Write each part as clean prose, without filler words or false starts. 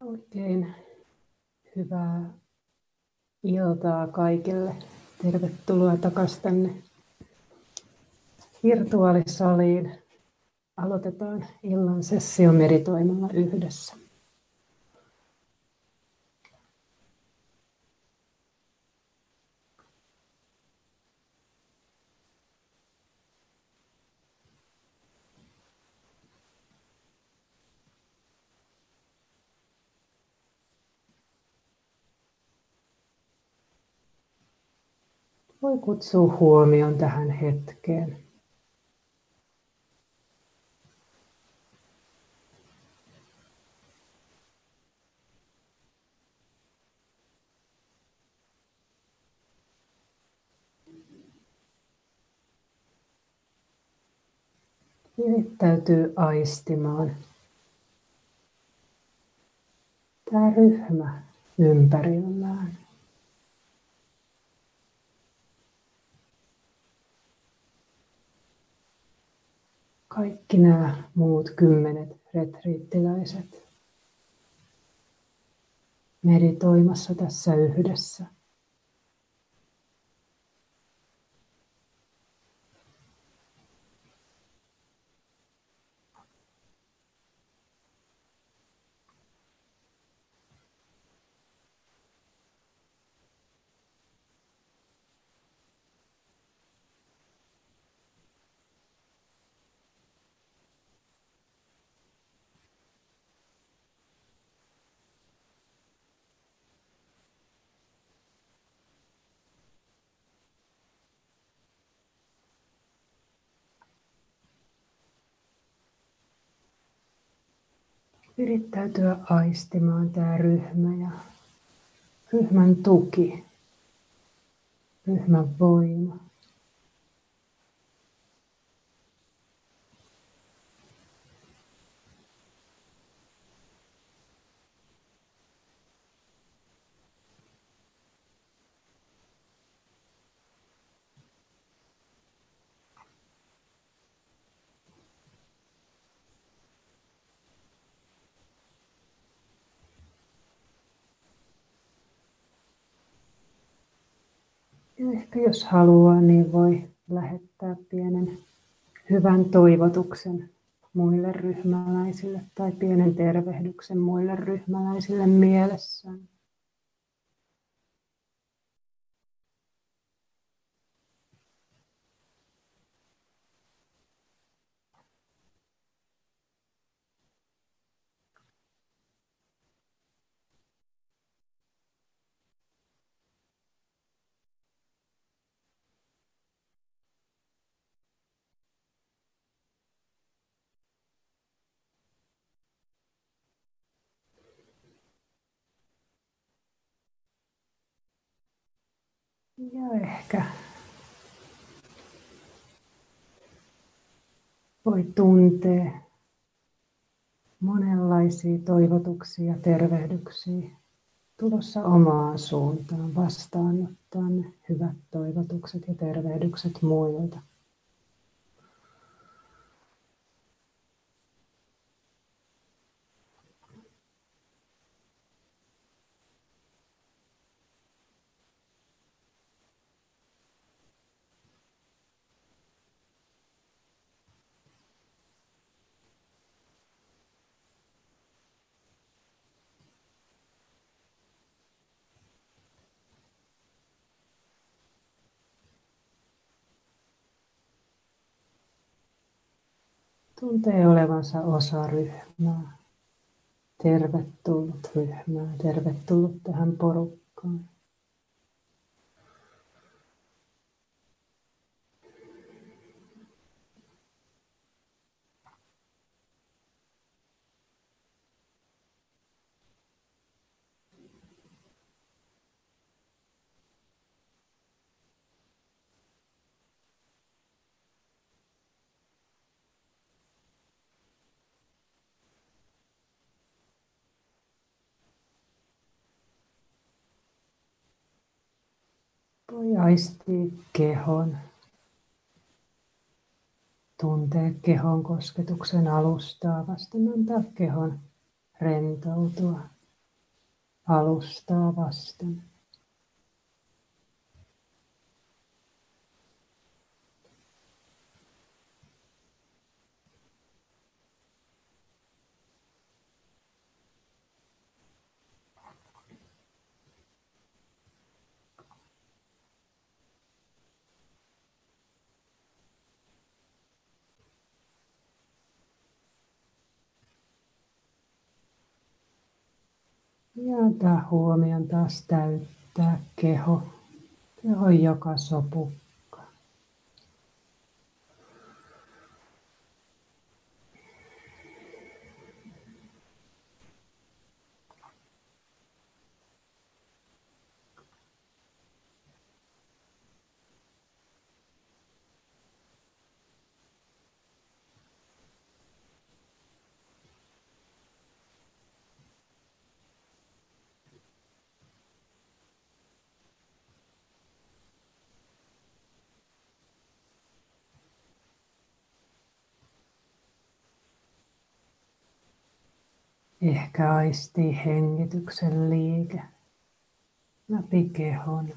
Oikein hyvää iltaa kaikille. Tervetuloa takaisin tänne virtuaalisaliin. Aloitetaan illan sessio meditoimalla yhdessä. Voi kutsua huomion tähän hetkeen. Virittäytyy aistimaan tämä ryhmä ympärillään. Kaikki nämä muut 10 retriittiläiset meditoimassa tässä yhdessä. Virittäytyä aistimaan tämä ryhmä ja ryhmän tuki, ryhmän voima. Ja ehkä jos haluaa, niin voi lähettää pienen hyvän toivotuksen muille ryhmäläisille tai pienen tervehdyksen muille ryhmäläisille mielessään. Ja ehkä voi tuntea monenlaisia toivotuksia ja tervehdyksiä tulossa omaan suuntaan, vastaanottaa ne hyvät toivotukset ja tervehdykset muilta. Tuntee olevansa osa ryhmää, tervetullut ryhmään, tervetullut tähän porukkaan. Voi aistia kehon, tuntee kehon kosketuksen alustaa vasten, antaa kehon rentoutua, alustaa vasten. Ja antaa huomion taas täyttää kehon joka sopukka. Ehkä aistii hengityksen liike läpi kehon.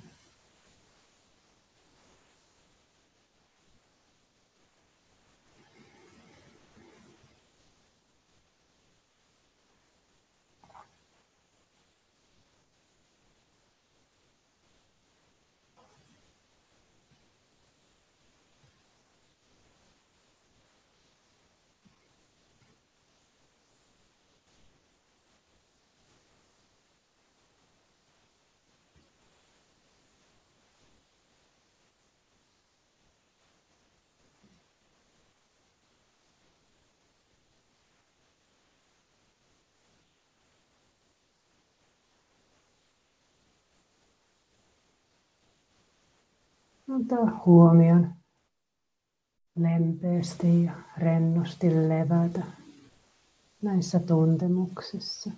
Ota huomion lempeästi ja rennosti levätä näissä tuntemuksissa.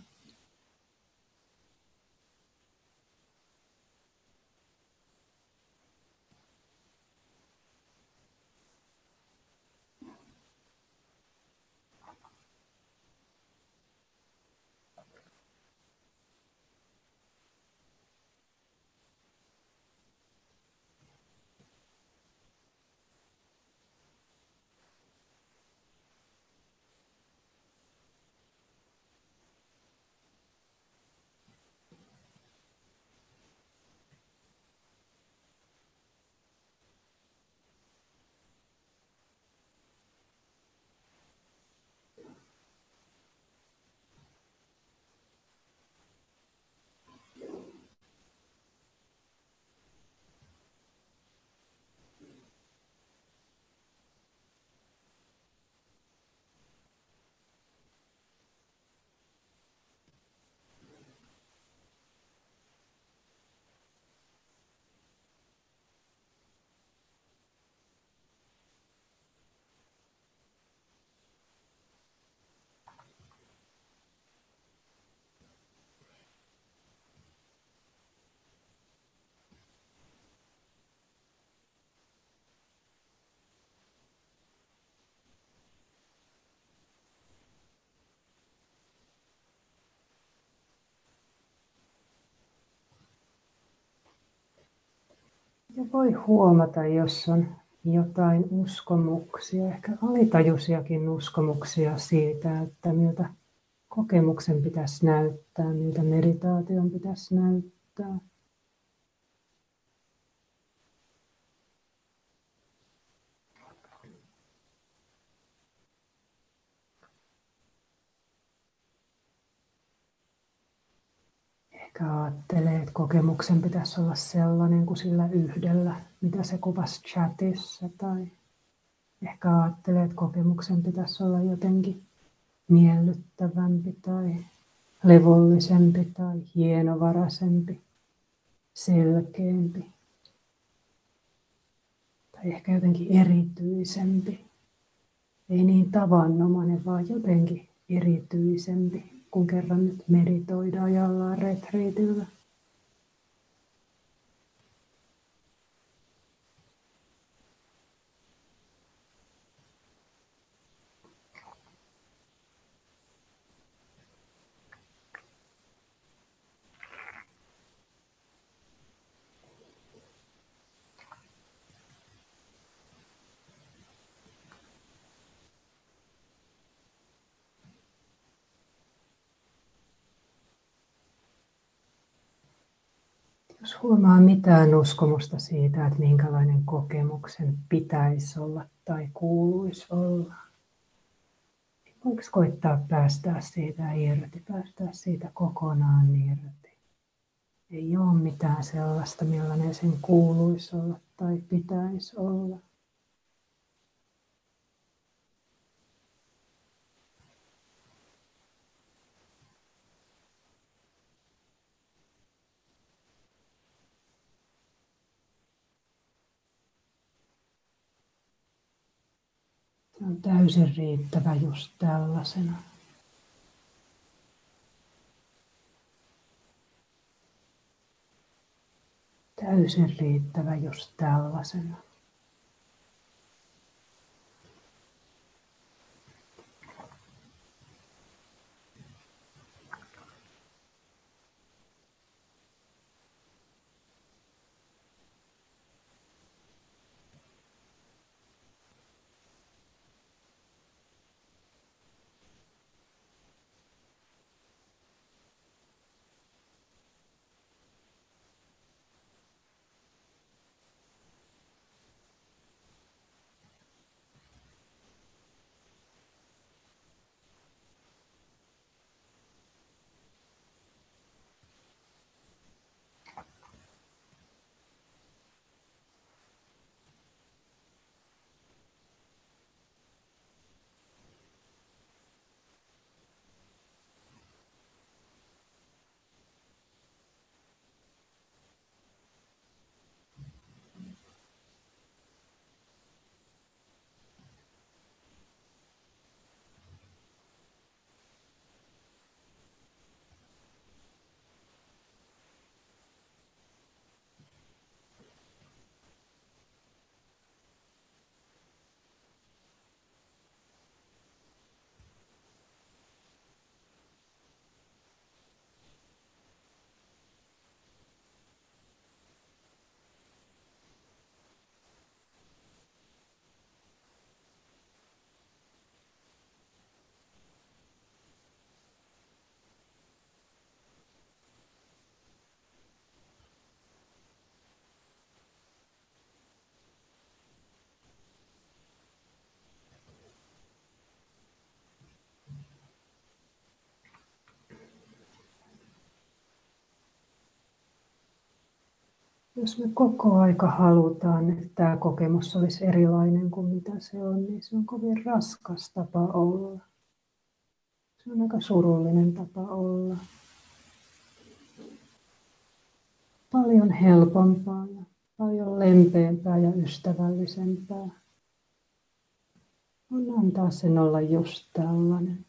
Ja voi huomata, jos on jotain uskomuksia, ehkä alitajuisiakin uskomuksia siitä, että miltä kokemuksen pitäisi näyttää, miltä meditaation pitäisi näyttää. Ehkä ajattelee, että kokemuksen pitäisi olla sellainen kuin sillä yhdellä, mitä se kuvasi chatissa. Tai ehkä ajattelee, että kokemuksen pitäisi olla jotenkin miellyttävämpi tai levollisempi tai hienovaraisempi, selkeämpi. Tai ehkä jotenkin erityisempi. Ei niin tavanomainen, vaan jotenkin erityisempi, kun kerran nyt meditoidaan ja ollaan retriitillä. Jos huomaa mitään uskomusta siitä, että minkälainen kokemuksen pitäisi olla tai kuuluisi olla, niin voiko koittaa päästää siitä irti, päästää siitä kokonaan irti. Ei ole mitään sellaista, millainen sen kuuluisi olla tai pitäisi olla. Se on täysin riittävä just tällaisena. Täysin riittävä just tällaisena. Jos me koko aika halutaan, että tämä kokemus olisi erilainen kuin mitä se on, niin se on kovin raskas tapa olla. Se on aika surullinen tapa olla. Paljon helpompaa ja paljon lempeämpää ja ystävällisempää on antaa sen olla just tällainen.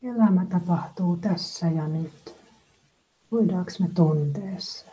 Elämä tapahtuu tässä ja nyt. Voidaanko me tuntea se?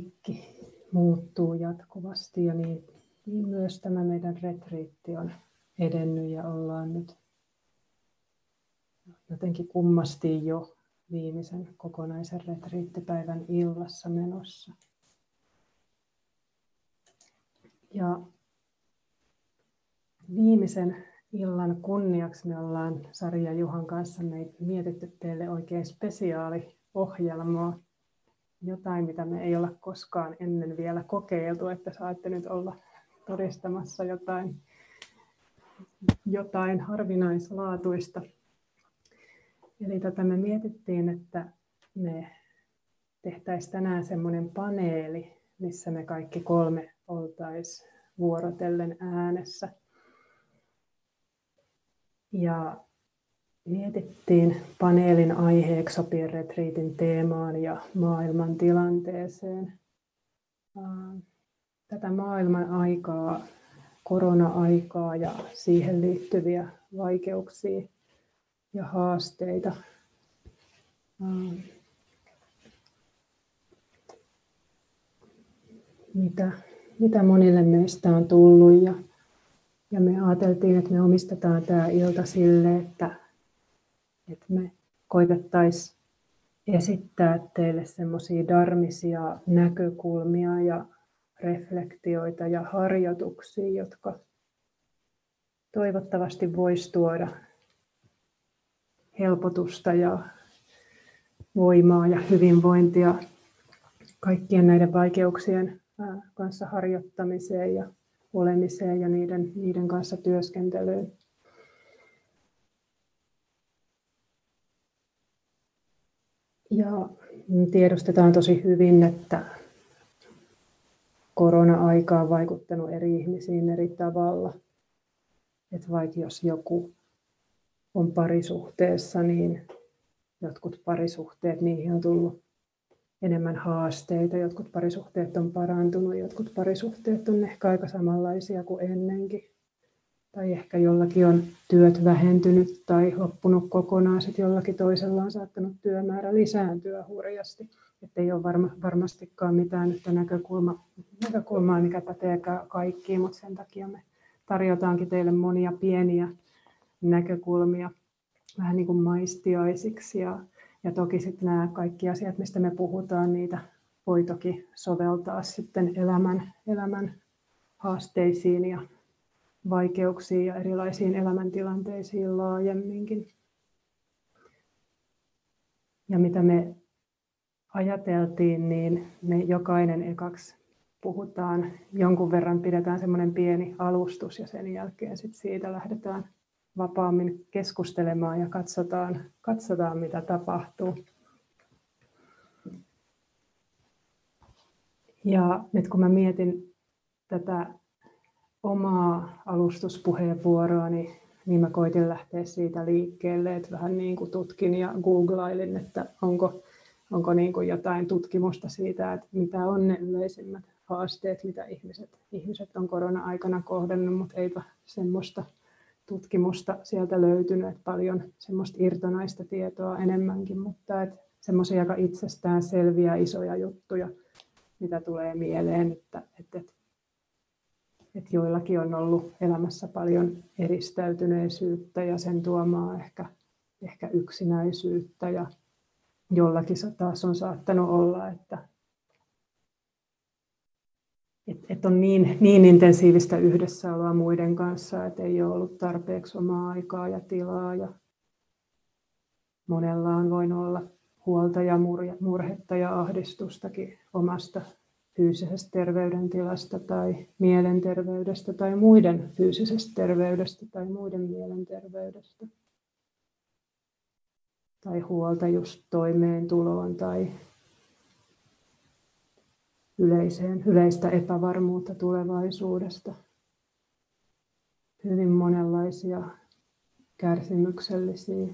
kaikki muuttuu jatkuvasti ja niin myös tämä meidän retriitti on edennyt ja ollaan nyt jotenkin kummasti jo viimeisen kokonaisen retriittipäivän illassa menossa. Ja viimeisen illan kunniaksi me ollaan Sari ja Juhan kanssa mietitty teille oikein spesiaaliohjelmaa. Jotain, mitä me ei olla koskaan ennen vielä kokeiltu, että saatte nyt olla todistamassa jotain harvinaislaatuista. Eli me mietittiin, että me tehtäisiin tänään semmoinen paneeli, missä me kaikki kolme oltaisiin vuorotellen äänessä. Ja mietittiin paneelin aiheeksi sopien retriitin teemaan ja maailman tilanteeseen. Tätä maailman aikaa, korona-aikaa ja siihen liittyviä vaikeuksia ja haasteita. Mitä monille meistä on tullut ja me ajateltiin, että me omistetaan tämä ilta sille, että me koitettaisiin esittää teille semmoisia dharmisia näkökulmia ja reflektioita ja harjoituksia, jotka toivottavasti voisi tuoda helpotusta ja voimaa ja hyvinvointia kaikkien näiden vaikeuksien kanssa harjoittamiseen ja olemiseen ja niiden kanssa työskentelyyn. Ja tiedostetaan tosi hyvin, että korona-aika on vaikuttanut eri ihmisiin eri tavalla. Että vaikka jos joku on parisuhteessa, niin jotkut parisuhteet, niihin on tullut enemmän haasteita. Jotkut parisuhteet on parantunut, jotkut parisuhteet on ehkä aika samanlaisia kuin ennenkin. Tai ehkä jollakin on työt vähentynyt tai loppunut kokonaan, sitten jollakin toisella on saattanut työmäärä lisääntyä hurjasti. Että ei ole varmastikaan mitään yhtä näkökulmaa, mikä pätee kaikkiin, mutta sen takia me tarjotaankin teille monia pieniä näkökulmia vähän niin kuin maistiaisiksi. Ja toki sitten nämä kaikki asiat, mistä me puhutaan, niitä voi toki soveltaa sitten elämän haasteisiin ja vaikeuksiin ja erilaisiin elämäntilanteisiin laajemminkin. Ja mitä me ajateltiin, niin me jokainen ekaksi puhutaan, jonkun verran pidetään semmoinen pieni alustus ja sen jälkeen sit siitä lähdetään vapaammin keskustelemaan ja katsotaan mitä tapahtuu. Ja nyt kun mä mietin tätä omaa alustuspuheenvuoroa, niin mä koitin lähteä siitä liikkeelle, että vähän niin kuin tutkin ja googlailin, että onko niin kuin jotain tutkimusta siitä, että mitä on ne yleisimmät haasteet, mitä ihmiset on korona-aikana kohdannut, mutta eipä semmoista tutkimusta sieltä löytynyt, että paljon semmoista irtonaista tietoa enemmänkin, mutta että semmoisia aika itsestään selviä isoja juttuja, mitä tulee mieleen, että joillakin on ollut elämässä paljon eristäytyneisyyttä ja sen tuomaa ehkä yksinäisyyttä ja jollakin taas on saattanut olla, että on niin intensiivistä yhdessäoloa muiden kanssa, että ei ole ollut tarpeeksi omaa aikaa ja tilaa ja monella on voinut olla huolta ja murhetta ja ahdistustakin omasta fyysisestä terveydentilasta tai mielenterveydestä tai muiden fyysisestä terveydestä tai muiden mielenterveydestä. Tai huolta just toimeentuloon tai yleistä epävarmuutta tulevaisuudesta. Hyvin monenlaisia kärsimyksellisiä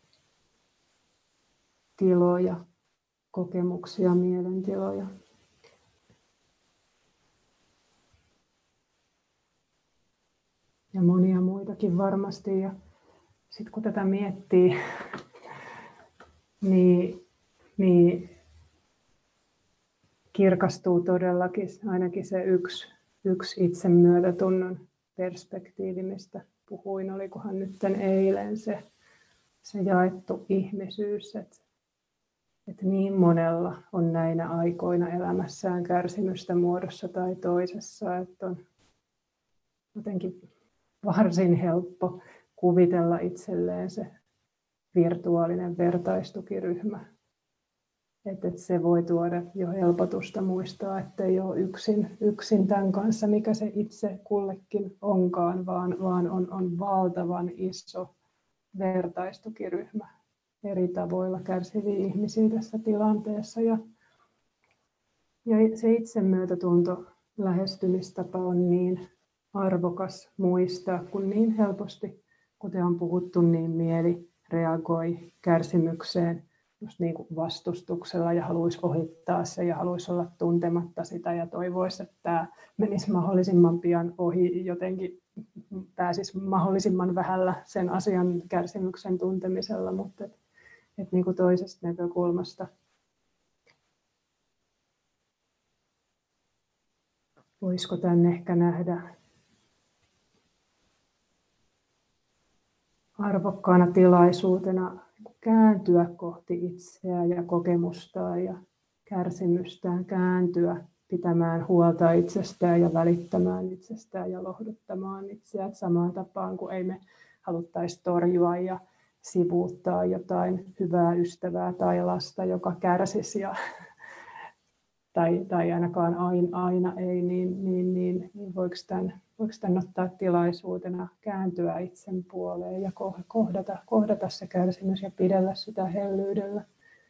tiloja, kokemuksia, mielentiloja. Ja monia muitakin varmasti. Ja sitten kun tätä miettii, niin kirkastuu todellakin ainakin se yksi itsemyötätunnon perspektiivi, mistä puhuin, olikohan nyt eilen se jaettu ihmisyys, että niin monella on näinä aikoina elämässään kärsimystä muodossa tai toisessa, että on jotenkin varsin helppo kuvitella itselleen se virtuaalinen vertaistukiryhmä. Että se voi tuoda jo helpotusta muistaa, että ei ole yksin tämän kanssa, mikä se itse kullekin onkaan, vaan on valtavan iso vertaistukiryhmä eri tavoilla kärsiviä ihmisiä tässä tilanteessa. Ja se itsemyötätunto lähestymistapa on niin arvokas muistaa, kun niin helposti, kuten on puhuttu, niin mieli reagoi kärsimykseen just niin kuin vastustuksella ja haluaisi ohittaa se ja haluaisi olla tuntematta sitä ja toivoisi, että tämä menisi mahdollisimman pian ohi, jotenkin pääsisi mahdollisimman vähällä sen asian kärsimyksen tuntemisella, mutta niin kuin toisesta näkökulmasta voisiko tämän ehkä nähdä arvokkaana tilaisuutena kääntyä kohti itseään ja kokemustaan ja kärsimystään, kääntyä pitämään huolta itsestään ja välittämään itsestään ja lohduttamaan itseään samaan tapaan kuin ei me haluttaisi torjua ja sivuuttaa jotain hyvää ystävää tai lasta, joka kärsisi tai ainakaan aina ei, niin voiko tämän ottaa tilaisuutena kääntyä itsen puoleen ja kohdata se kärsimys ja pidellä sitä hellyydellä.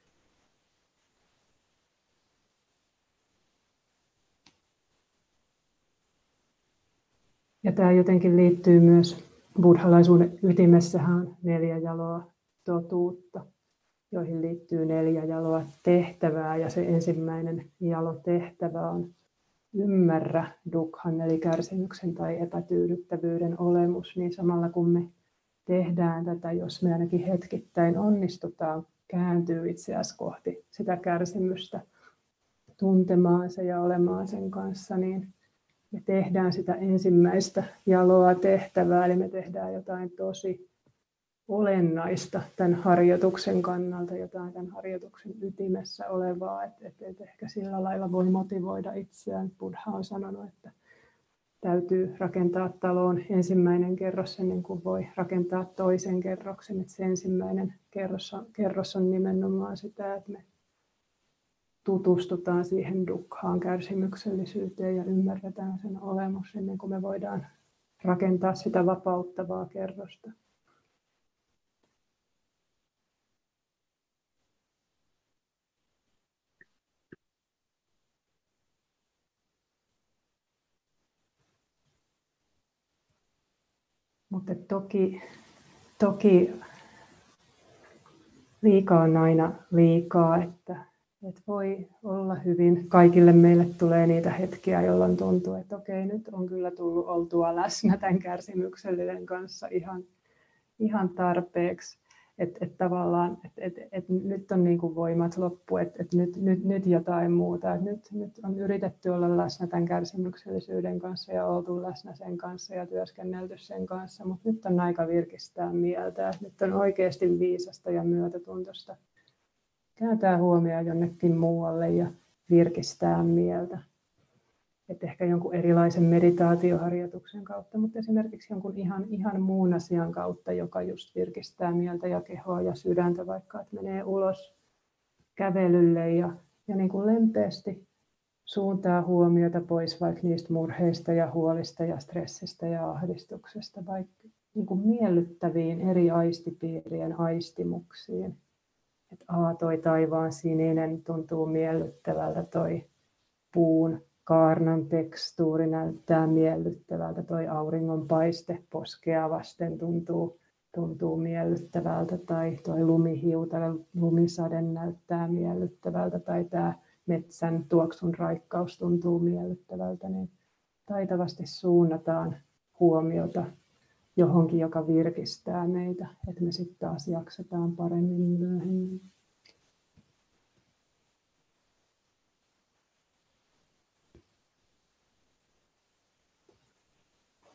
Ja tämä jotenkin liittyy myös buddhalaisuuden ytimessähän on 4 jaloa totuutta, joihin liittyy 4 jaloa tehtävää, ja se ensimmäinen jalo tehtävä on ymmärrä dukkhan eli kärsimyksen tai epätyydyttävyyden olemus, niin samalla kun me tehdään tätä, jos me ainakin hetkittäin onnistutaan kääntyy itseäsi kohti sitä kärsimystä, tuntemaan se ja olemaan sen kanssa, niin me tehdään sitä ensimmäistä jaloa tehtävää, eli me tehdään jotain tosi olennaista tämän harjoituksen kannalta, jotain tämän harjoituksen ytimessä olevaa, että ehkä sillä lailla voi motivoida itseään. Buddha on sanonut, että täytyy rakentaa taloon ensimmäinen kerros ennen kuin voi rakentaa toisen kerroksen. Että se ensimmäinen kerros on nimenomaan sitä, että me tutustutaan siihen dukkhaan, kärsimyksellisyyteen ja ymmärretään sen olemus ennen kuin me voidaan rakentaa sitä vapauttavaa kerrosta. Mutta toki liikaa on aina liikaa, että voi olla hyvin. Kaikille meille tulee niitä hetkiä, jolloin tuntuu, että okei, nyt on kyllä tullut oltua läsnä tämän kärsimyksellisen kanssa ihan tarpeeksi. Että tavallaan, että nyt on niin kuin voimat loppu, että nyt jotain muuta. Että nyt on yritetty olla läsnä tämän kärsimyksellisyyden kanssa ja oltu läsnä sen kanssa ja työskennelty sen kanssa, mutta nyt on aika virkistää mieltä. Nyt on oikeasti viisasta ja myötätuntoista kääntää huomioon jonnekin muualle ja virkistää mieltä. Että ehkä jonkun erilaisen meditaatioharjoituksen kautta, mutta esimerkiksi jonkun ihan muun asian kautta, joka just virkistää mieltä ja kehoa ja sydäntä, vaikka että menee ulos kävelylle ja niin kuin lempeästi suuntaa huomiota pois vaikka niistä murheista ja huolista ja stressistä ja ahdistuksesta, vaikka niin kuin miellyttäviin eri aistipiirien aistimuksiin. Että toi taivaan sininen tuntuu miellyttävältä, toi puun kaarnan tekstuuri näyttää miellyttävältä, toi auringonpaiste poskea vasten tuntuu miellyttävältä, tai toi lumihiutale, lumisade näyttää miellyttävältä, tai tämä metsän tuoksun raikkaus tuntuu miellyttävältä, niin taitavasti suunnataan huomiota johonkin, joka virkistää meitä, että me sitten taas jaksetaan paremmin myöhemmin.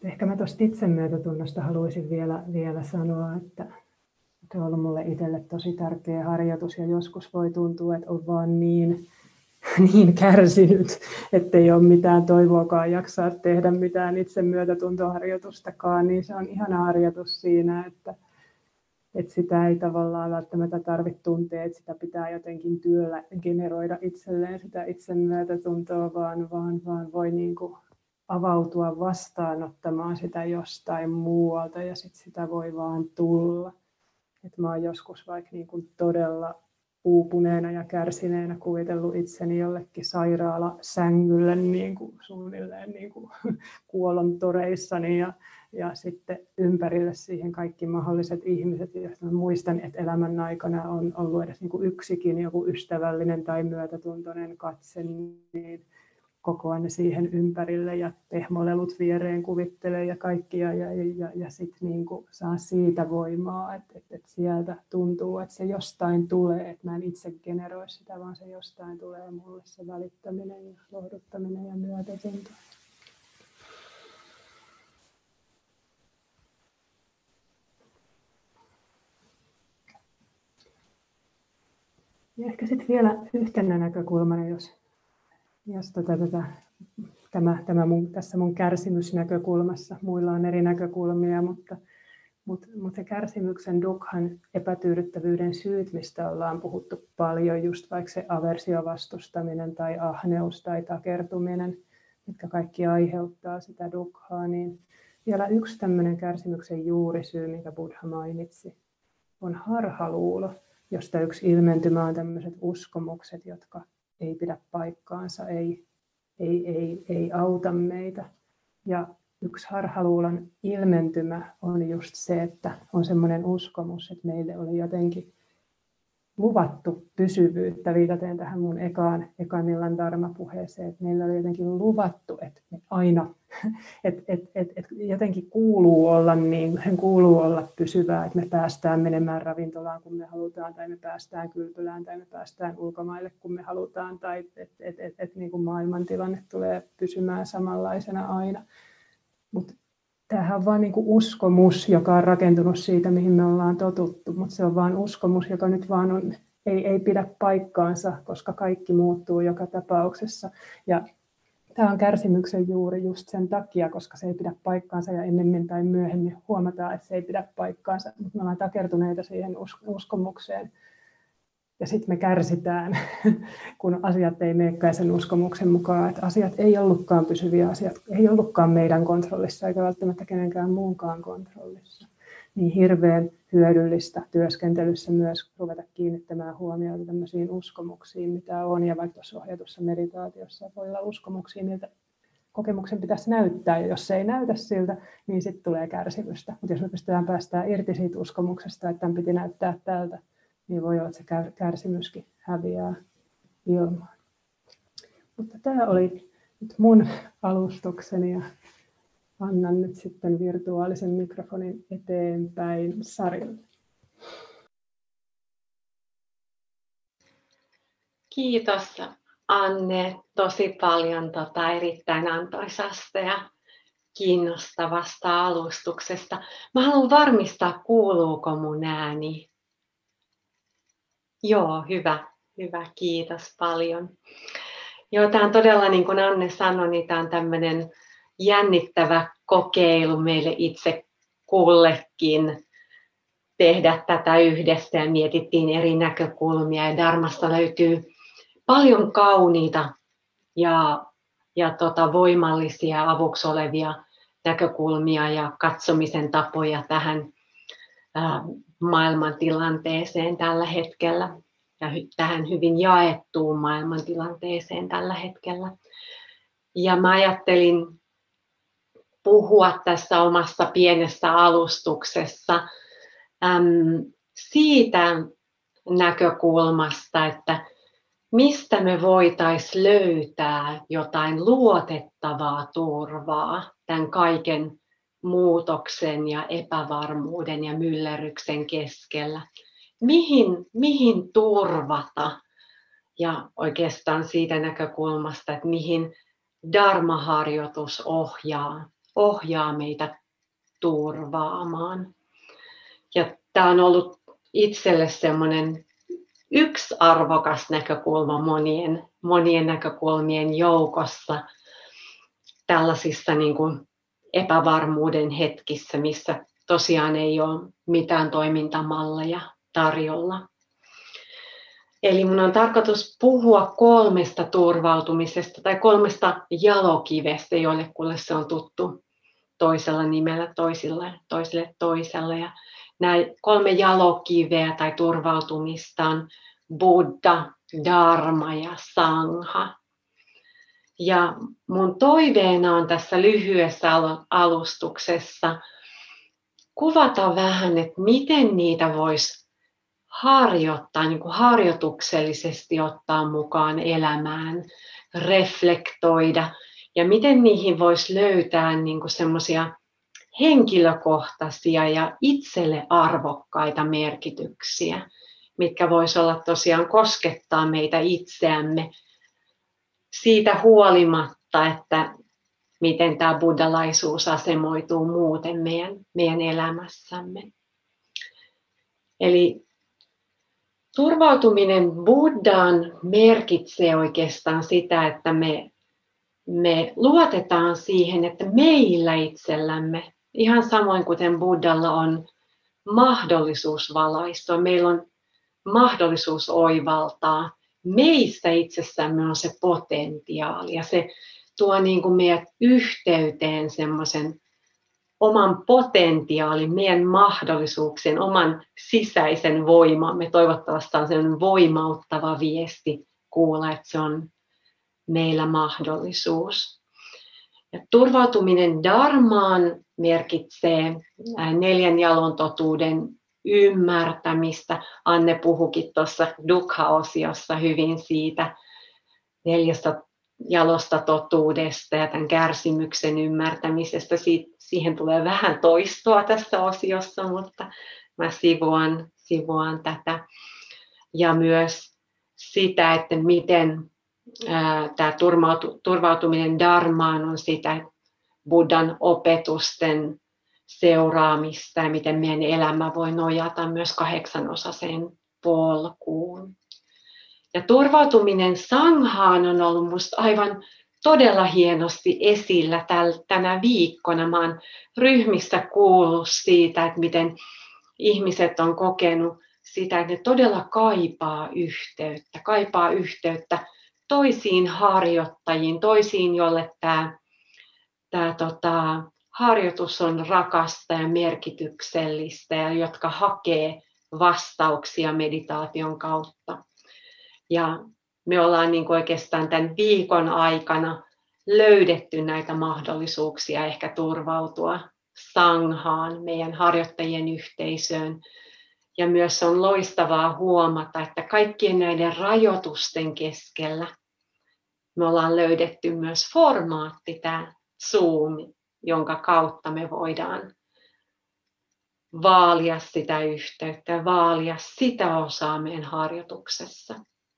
Ehkä mä tuosta itsemyötätunnosta haluaisin vielä sanoa, että se on ollut mulle itselle tosi tärkeä harjoitus ja joskus voi tuntua, että on vaan niin kärsinyt, ettei ole mitään toivoakaan jaksaa tehdä mitään itsemyötätuntoharjoitustakaan, niin se on ihana harjoitus siinä, että sitä ei tavallaan välttämättä tarvitse tuntea, että sitä pitää jotenkin työllä generoida itselleen sitä itsemyötätuntoa, vaan voi niin kuin avautua vastaanottamaan sitä jostain muualta ja sit sitä voi vaan tulla. Et mä oon joskus vaikka niin kuin todella uupuneena ja kärsineenä kuvitellut itseni jollekin sairaalasängylle niin kuin suunnilleen niin kuin kuolontoreissani ja sitten ympärille siihen kaikki mahdolliset ihmiset. Ja mä muistan, että elämän aikana on ollut edes niin kuin yksikin joku ystävällinen tai myötätuntoinen katse, niin kokoan ne siihen ympärille ja pehmolelut viereen kuvittelee ja kaikkia ja sitten niinku saa siitä voimaa, että sieltä tuntuu, että se jostain tulee, että mä en itse generoi sitä, vaan se jostain tulee mulle se välittäminen ja lohduttaminen ja myötätunto. Ja ehkä sitten vielä yhtenä näkökulmana, jos tässä mun kärsimysnäkökulmassa, muilla on eri näkökulmia, mutta se kärsimyksen dukhan epätyydyttävyyden syyt, mistä ollaan puhuttu paljon, just vaikka se aversiovastustaminen tai ahneus tai takertuminen, mitkä kaikki aiheuttaa sitä dukhaa, niin vielä yksi tämmöinen kärsimyksen juurisyy, minkä Buddha mainitsi, on harhaluulo, josta yksi ilmentymä on tämmöiset uskomukset, jotka ei pidä paikkaansa, ei auta meitä. Ja yksi harhaluulon ilmentymä on just se, että on semmoinen uskomus, että meille oli jotenkin luvattu pysyvyyttä, viitaten tähän mun ekan illan dharma-puheeseen, että meillä oli jotenkin luvattu, että me aina, että jotenkin kuuluu olla pysyvää, että me päästään menemään ravintolaan, kun me halutaan, tai me päästään kylpylään, tai me päästään ulkomaille, kun me halutaan, tai että niin kuin maailmantilanne tulee pysymään samanlaisena aina. Mutta tämähän on vain niin kuin uskomus, joka on rakentunut siitä, mihin me ollaan totuttu, mutta se on vain uskomus, joka nyt vaan ei pidä paikkaansa, koska kaikki muuttuu joka tapauksessa. Ja tämä on kärsimyksen juuri just sen takia, koska se ei pidä paikkaansa ja ennemmin tai myöhemmin huomataan, että se ei pidä paikkaansa, mutta me ollaan takertuneita siihen uskomukseen. Ja sitten me kärsitään, kun asiat ei menekään sen uskomuksen mukaan, että asiat ei ollutkaan pysyviä, asiat ei ollutkaan meidän kontrollissa eikä välttämättä kenenkään muunkaan kontrollissa. Niin hirveän hyödyllistä työskentelyssä myös ruveta kiinnittämään huomiota tämmöisiin uskomuksiin, mitä on. Ja vaikka tuossa ohjatussa meditaatiossa voi olla uskomuksia, miltä kokemuksen pitäisi näyttää. Ja jos se ei näytä siltä, niin sitten tulee kärsimystä. Mutta jos me pystytään päästään irti siitä uskomuksesta, että tämän piti näyttää tältä, niin voi olla, että se kärsimyskin häviää ilmaan. Mutta tämä oli nyt mun alustukseni ja annan nyt sitten virtuaalisen mikrofonin eteenpäin Sarille. Kiitos Anne tosi paljon erittäin antoisasta ja kiinnostavasta alustuksesta. Mä haluan varmistaa, kuuluuko mun ääni. Joo, hyvä, kiitos paljon. Joo, tämä on todella, niin kuin Anne sanoi, niin tämä on tämmöinen jännittävä kokeilu meille itse kullekin tehdä tätä yhdessä ja mietittiin eri näkökulmia ja Dharmasta löytyy paljon kauniita ja voimallisia avuksi olevia näkökulmia ja katsomisen tapoja tähän maailmantilanteeseen tällä hetkellä ja tähän hyvin jaettuun maailmantilanteeseen tällä hetkellä. Ja mä ajattelin puhua tässä omassa pienessä alustuksessa siitä näkökulmasta, että mistä me voitaisiin löytää jotain luotettavaa turvaa tämän kaiken muutoksen ja epävarmuuden ja myllerryksen keskellä. Mihin turvata? Ja oikeastaan siitä näkökulmasta, että mihin dharma-harjoitus ohjaa meitä turvaamaan. Ja tämä on ollut itselle semmoinen yksi arvokas näkökulma monien näkökulmien joukossa tällaisissa niin kuin epävarmuuden hetkissä, missä tosiaan ei ole mitään toimintamalleja tarjolla. Eli minun on tarkoitus puhua 3 turvautumisesta tai 3 jalokivestä, joillekulle se on tuttu toisella nimellä, toiselle. Ja nämä 3 jalokiveä tai turvautumista on Buddha, Dharma ja Sangha. Ja mun toiveena on tässä lyhyessä alustuksessa kuvata vähän, että miten niitä voisi harjoittaa, niin kuin harjoituksellisesti ottaa mukaan elämään, reflektoida ja miten niihin voisi löytää niin kuin semmoisia henkilökohtaisia ja itselle arvokkaita merkityksiä, mitkä voisi olla tosiaan koskettaa meitä itseämme siitä huolimatta, että miten tämä buddhalaisuus asemoituu muuten meidän elämässämme. Eli turvautuminen Buddhaan merkitsee oikeastaan sitä, että me luotetaan siihen, että meillä itsellämme, ihan samoin kuten Buddhalla on mahdollisuus valaistua, meillä on mahdollisuus oivaltaa, meistä itsessämme on se potentiaali ja se tuo niin kuin meidät yhteyteen semmoisen oman potentiaalin, meidän mahdollisuuksien, oman sisäisen voimamme. Toivottavasti on sellainen voimauttava viesti kuulla, että se on meillä mahdollisuus. Ja turvautuminen dharmaan merkitsee 4 jalon totuuden ymmärtämistä. Anne puhuikin tuossa dukkha-osiossa hyvin siitä 4 jalosta totuudesta ja tämän kärsimyksen ymmärtämisestä. Siihen tulee vähän toistoa tässä osiossa, mutta mä sivuan tätä. Ja myös sitä, että miten tämä turvautuminen dharmaan on sitä Buddhan opetusten seuraamista ja miten meidän elämä voi nojata myös 8-osaiseen polkuun. Ja turvautuminen Sanghaan on ollut minusta aivan todella hienosti esillä tänä viikkona. Mä oon ryhmissä kuullut siitä, että miten ihmiset on kokenut sitä, että ne todella kaipaa yhteyttä toisiin harjoittajiin, toisiin, jolle tämä harjoitus on rakasta ja merkityksellistä ja jotka hakee vastauksia meditaation kautta. Ja me ollaan niin kuin oikeastaan tämän viikon aikana löydetty näitä mahdollisuuksia ehkä turvautua Sanghaan, meidän harjoittajien yhteisöön. Ja myös on loistavaa huomata, että kaikkien näiden rajoitusten keskellä me ollaan löydetty myös formaatti, tämä Zoom, jonka kautta me voidaan vaalia sitä yhteyttä ja vaalia sitä osaa meidän harjoituksessa.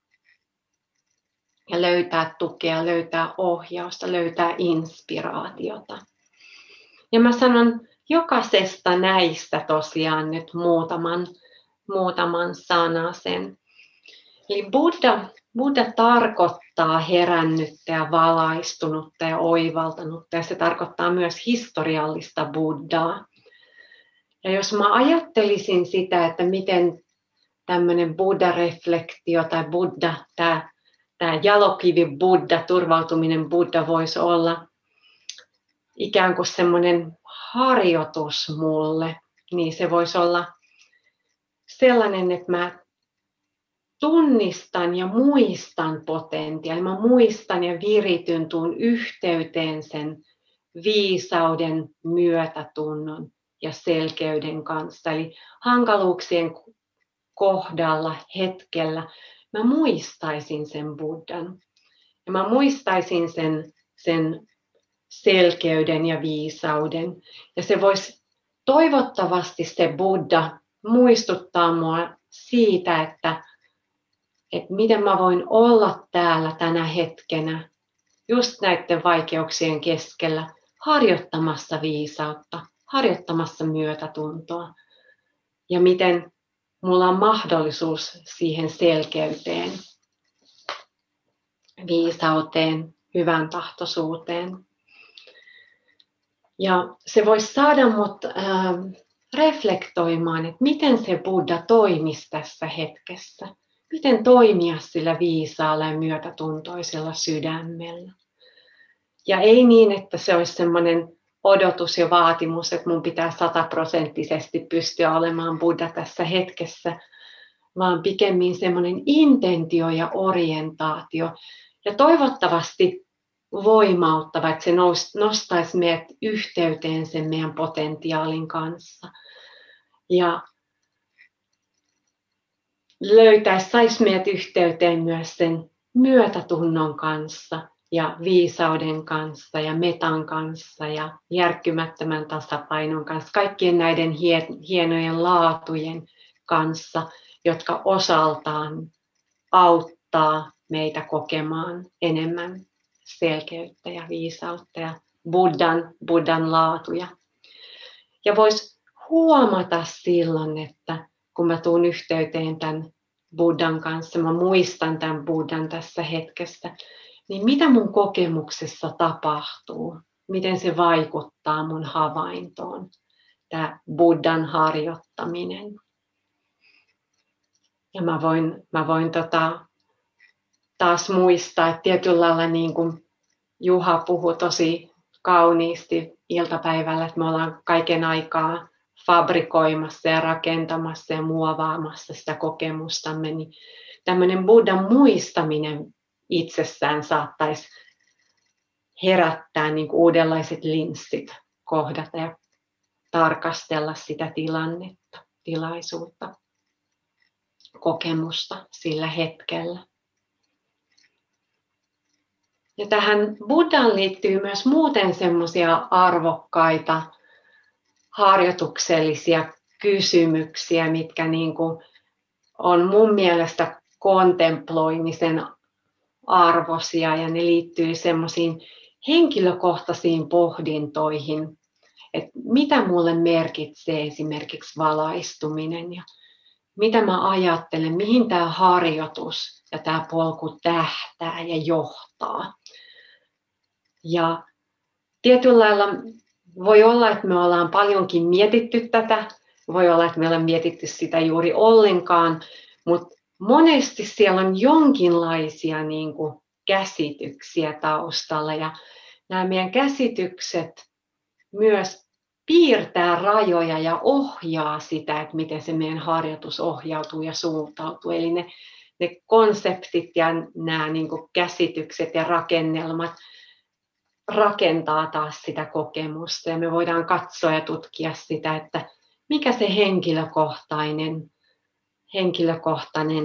Ja löytää tukea, löytää ohjausta, löytää inspiraatiota. Ja mä sanon jokaisesta näistä tosiaan nyt muutaman sanasen. Eli Buddha tarkoittaa herännyttä ja valaistunutta ja oivaltanutta, ja se tarkoittaa myös historiallista Buddhaa. Ja jos mä ajattelisin sitä, että miten tämmöinen Buddha-reflektio tai Buddha, tämä jalokivi Buddha, turvautuminen Buddha voisi olla ikään kuin semmoinen harjoitus mulle, niin se voisi olla sellainen, että mä tunnistan ja muistan potentiaalin. Mä muistan ja virityn tuun yhteyteen sen viisauden, myötätunnon ja selkeyden kanssa. Eli hankaluuksien kohdalla, hetkellä, mä muistaisin sen Buddhan. Ja mä muistaisin sen selkeyden ja viisauden. Ja se voisi toivottavasti se Buddha muistuttaa mua siitä, että miten mä voin olla täällä tänä hetkenä, just näiden vaikeuksien keskellä, harjoittamassa viisautta, harjoittamassa myötätuntoa ja miten mulla on mahdollisuus siihen selkeyteen, viisauteen, hyvän tahtoisuuteen. Ja se voisi saada mut reflektoimaan, että miten se Buddha toimisi tässä hetkessä. Miten toimia sillä viisaalla ja myötätuntoisella sydämellä. Ja ei niin, että se olisi semmoinen odotus ja vaatimus, että mun pitää 100% pystyä olemaan Buddha tässä hetkessä, vaan pikemmin semmoinen intentio ja orientaatio. Ja toivottavasti voimauttava, että se nostaisi meidät yhteyteen sen meidän potentiaalin kanssa. Ja saisi meidät yhteyteen myös sen myötätunnon kanssa ja viisauden kanssa ja metan kanssa ja järkkymättömän tasapainon kanssa. Kaikkien näiden hienojen laatujen kanssa, jotka osaltaan auttaa meitä kokemaan enemmän selkeyttä ja viisautta ja Buddhan laatuja. Ja voisi huomata silloin, että kun mä tuun yhteyteen tämän Buddhan kanssa, mä muistan tämän Buddhan tässä hetkessä, niin mitä mun kokemuksessa tapahtuu? Miten se vaikuttaa mun havaintoon, tämä Buddhan harjoittaminen? Ja mä voin taas muistaa, että tietyllä lailla niin kuin Juha puhui tosi kauniisti iltapäivällä, että me ollaan kaiken aikaa fabrikoimassa ja rakentamassa ja muovaamassa sitä kokemustamme, niin tämmöinen Buddhan muistaminen itsessään saattaisi herättää niin kuin uudenlaiset linssit, kohdata ja tarkastella sitä tilannetta, tilaisuutta, kokemusta sillä hetkellä. Ja tähän Buddhaan liittyy myös muuten semmoisia arvokkaita harjoituksellisia kysymyksiä, mitkä niin kuin on mun mielestä kontemploimisen arvoisia ja ne liittyy semmoisiin henkilökohtaisiin pohdintoihin, että mitä mulle merkitsee esimerkiksi valaistuminen ja mitä mä ajattelen, mihin tämä harjoitus ja tämä polku tähtää ja johtaa. Ja tietyllä lailla voi olla, että me ollaan paljonkin mietitty tätä, voi olla, että me ollaan mietitty sitä juuri ollenkaan, mutta monesti siellä on jonkinlaisia niin kuin käsityksiä taustalla ja nämä meidän käsitykset myös piirtää rajoja ja ohjaa sitä, että miten se meidän harjoitus ohjautuu ja suuntautuu. Eli ne konseptit ja nämä niin kuin käsitykset ja rakennelmat rakentaa taas sitä kokemusta ja me voidaan katsoa ja tutkia sitä, että mikä se henkilökohtainen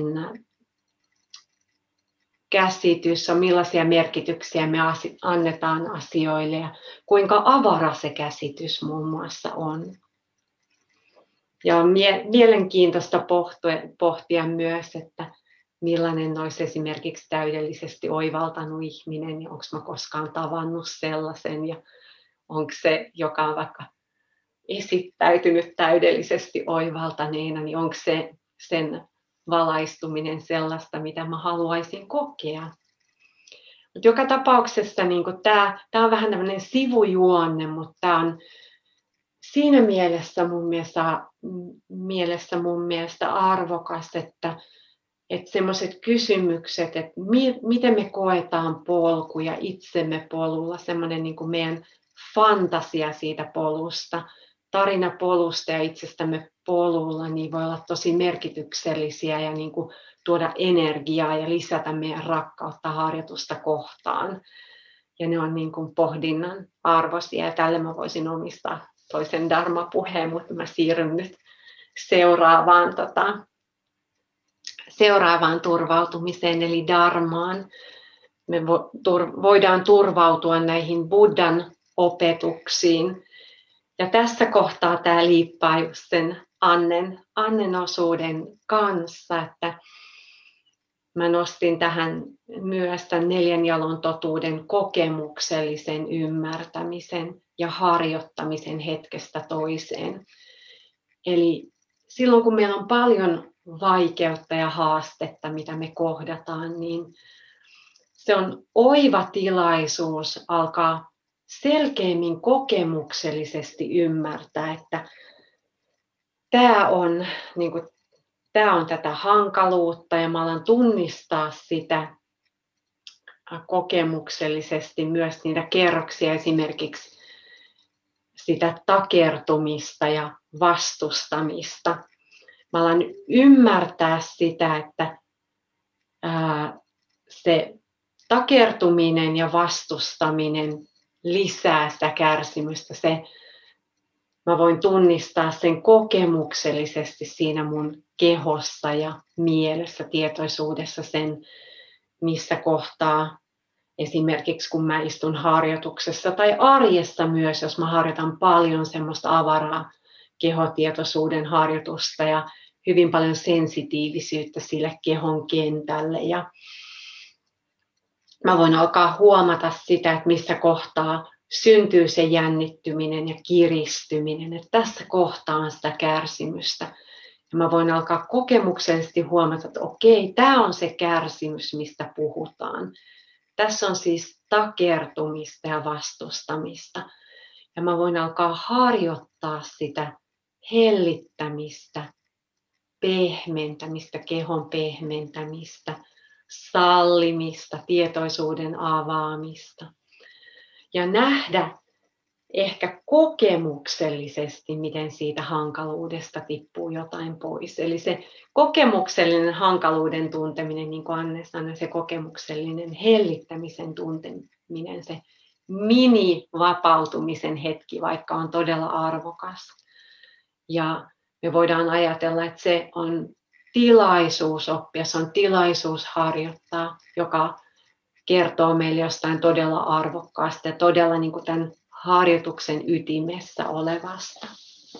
käsitys on, millaisia merkityksiä me annetaan asioille ja kuinka avara se käsitys muun muassa on. Ja on mielenkiintoista pohtia myös, että millainen olisi esimerkiksi täydellisesti oivaltanut ihminen ja onko mä koskaan tavannut sellaisen ja onko se, joka on vaikka esittäytynyt täydellisesti oivaltaneena, niin onko se sen valaistuminen sellaista, mitä mä haluaisin kokea. Mut joka tapauksessa niin tämä on vähän tämmöinen sivujuonne, mutta tämä on siinä mielessä mun mielestä arvokas, että semmoiset kysymykset, että miten me koetaan polku ja itsemme polulla, semmoinen niin kuin meidän fantasia siitä polusta, tarina polusta ja itsestämme polulla, niin voi olla tosi merkityksellisiä ja niin kuin tuoda energiaa ja lisätä meidän rakkautta harjoitusta kohtaan. Ja ne on niin kuin pohdinnan arvoisia ja tälle mä voisin omistaa toisen dharma-puheen, mutta mä siirryn nyt seuraavaan turvautumiseen eli dharmaan. Me voidaan turvautua näihin Buddhan opetuksiin. Ja tässä kohtaa tämä liippaa just sen Annen osuuden kanssa, että mä nostin tähän myös tämän 4 jalon totuuden kokemuksellisen ymmärtämisen ja harjoittamisen hetkestä toiseen. Eli silloin kun meillä on paljon vaikeutta ja haastetta, mitä me kohdataan, niin se on oiva tilaisuus alkaa selkeämmin kokemuksellisesti ymmärtää, että tämä on tätä hankaluutta ja mä alan tunnistaa sitä kokemuksellisesti myös niitä kerroksia, esimerkiksi sitä takertumista ja vastustamista. Mä alan ymmärtää sitä, että se takertuminen ja vastustaminen lisää sitä kärsimystä. Mä voin tunnistaa sen kokemuksellisesti siinä mun kehossa ja mielessä, tietoisuudessa sen, missä kohtaa esimerkiksi kun mä istun harjoituksessa tai arjessa myös, jos mä harjoitan paljon semmoista avaraa kehotietoisuuden harjoitusta ja hyvin paljon sensitiivisyyttä sille kehon kentälle. Ja mä voin alkaa huomata sitä, että missä kohtaa syntyy se jännittyminen ja kiristyminen, että tässä kohtaa on sitä kärsimystä. Ja mä voin alkaa kokemuksellisesti huomata, että okei, tämä on se kärsimys, mistä puhutaan. Tässä on siis takertumista ja vastustamista. Ja mä voin alkaa harjoittaa sitä hellittämistä, pehmentämistä, kehon pehmentämistä, sallimista, tietoisuuden avaamista. Ja nähdä ehkä kokemuksellisesti, miten siitä hankaluudesta tippuu jotain pois. Eli se kokemuksellinen hankaluuden tunteminen, niin kuin Anne sanoi, se kokemuksellinen hellittämisen tunteminen, se mini-vapautumisen hetki, vaikka on todella arvokas. Ja me voidaan ajatella, että se on tilaisuus oppia, se on tilaisuus harjoittaa, joka kertoo meille jostain todella arvokkaasta ja todella niin kuin tämän harjoituksen ytimessä olevasta.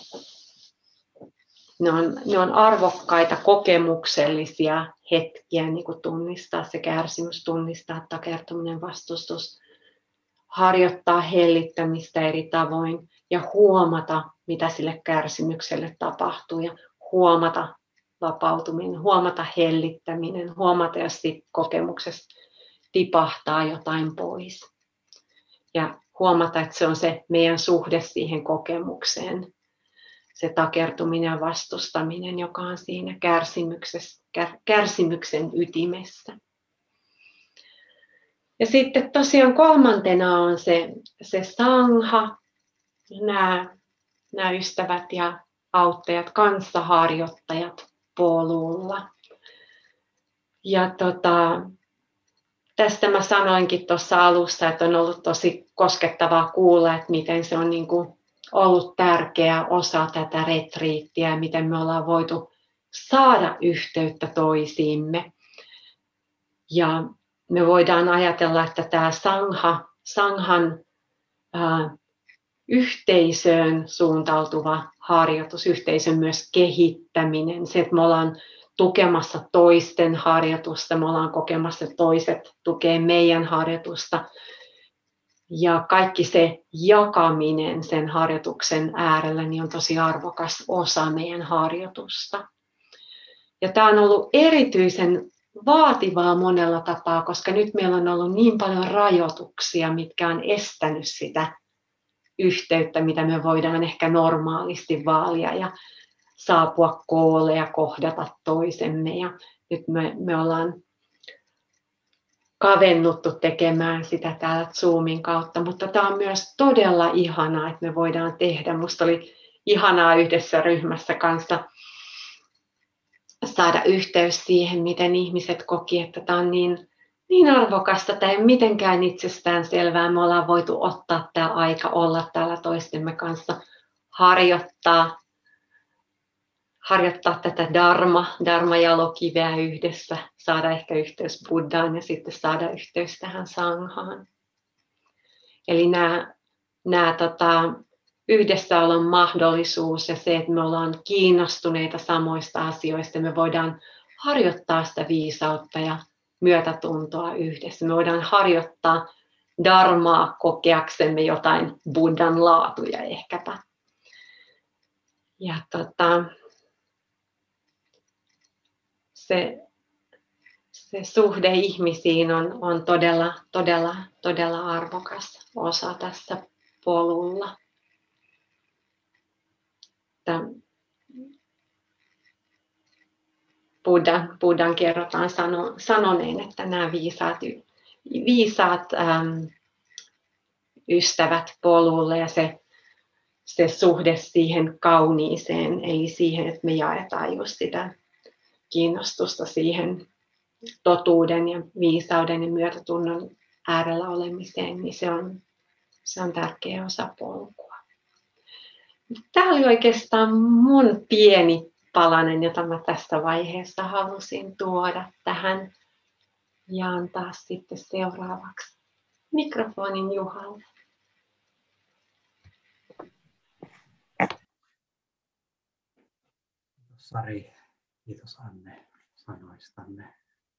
Ne on arvokkaita kokemuksellisia hetkiä, niin kuin tunnistaa se kärsimys, tunnistaa takertuminen, vastustus, harjoittaa hellittämistä eri tavoin ja huomata, mitä sille kärsimykselle tapahtuu ja huomata vapautuminen, huomata hellittäminen, huomata, jos siitä kokemuksesta tipahtaa jotain pois. Ja huomata, että se on se meidän suhde siihen kokemukseen, se takertuminen ja vastustaminen, joka on siinä kärsimyksen ytimessä. Ja sitten tosiaan kolmantena on se sangha, nämä ystävät ja auttajat, kanssaharjoittajat polulla. Ja tästä mä sanoinkin tuossa alussa, että on ollut tosi koskettavaa kuulla, että miten se on niin kuin ollut tärkeä osa tätä retriittiä ja miten me ollaan voitu saada yhteyttä toisiimme. Ja me voidaan ajatella, että tämä sanghan yhteisöön suuntautuva harjoitus, yhteisön myös kehittäminen, se, että me ollaan tukemassa toisten harjoitusta, me ollaan kokemassa, että toiset tukee meidän harjoitusta. Ja kaikki se jakaminen sen harjoituksen äärellä niin on tosi arvokas osa meidän harjoitusta. Ja tämä on ollut erityisen vaativaa monella tapaa, koska nyt meillä on ollut niin paljon rajoituksia, mitkä on estänyt sitä yhteyttä, mitä me voidaan ehkä normaalisti vaalia ja saapua koolle ja kohdata toisemme. Ja nyt me ollaan kavennuttu tekemään sitä täällä Zoomin kautta, mutta tämä on myös todella ihanaa, että me voidaan tehdä. Musta oli ihanaa yhdessä ryhmässä kanssa saada yhteys siihen, miten ihmiset koki, että tämä on niin arvokasta tai mitenkään itsestään selvää. Me ollaan voitu ottaa tämä aika olla täällä toistemme kanssa, harjoittaa tätä dharma-jalokiveä yhdessä, saada ehkä yhteys Buddhaan ja sitten saada yhteys tähän sanghaan. Eli nämä yhdessäolon mahdollisuus ja se, että me ollaan kiinnostuneita samoista asioista, me voidaan harjoittaa sitä viisautta ja myötätuntoa yhdessä. Me voidaan harjoittaa dharmaa kokeaksemme jotain Buddhan laatuja ehkäpä. Ja se suhde ihmisiin on todella arvokas osa tässä polulla. Buddhan kerrotaan sanoneen, että nämä viisaat ystävät polulle ja se suhde siihen kauniiseen, eli siihen, että me jaetaan just sitä kiinnostusta siihen totuuden ja viisauden ja myötätunnon äärellä olemiseen, niin se on tärkeä osa polkua. Tämä oli oikeastaan mun pieni palanen, jota mä tässä vaiheessa halusin tuoda tähän ja antaa sitten seuraavaksi mikrofonin Juhalle. Kiitos Sari, kiitos Anne sanoistanne.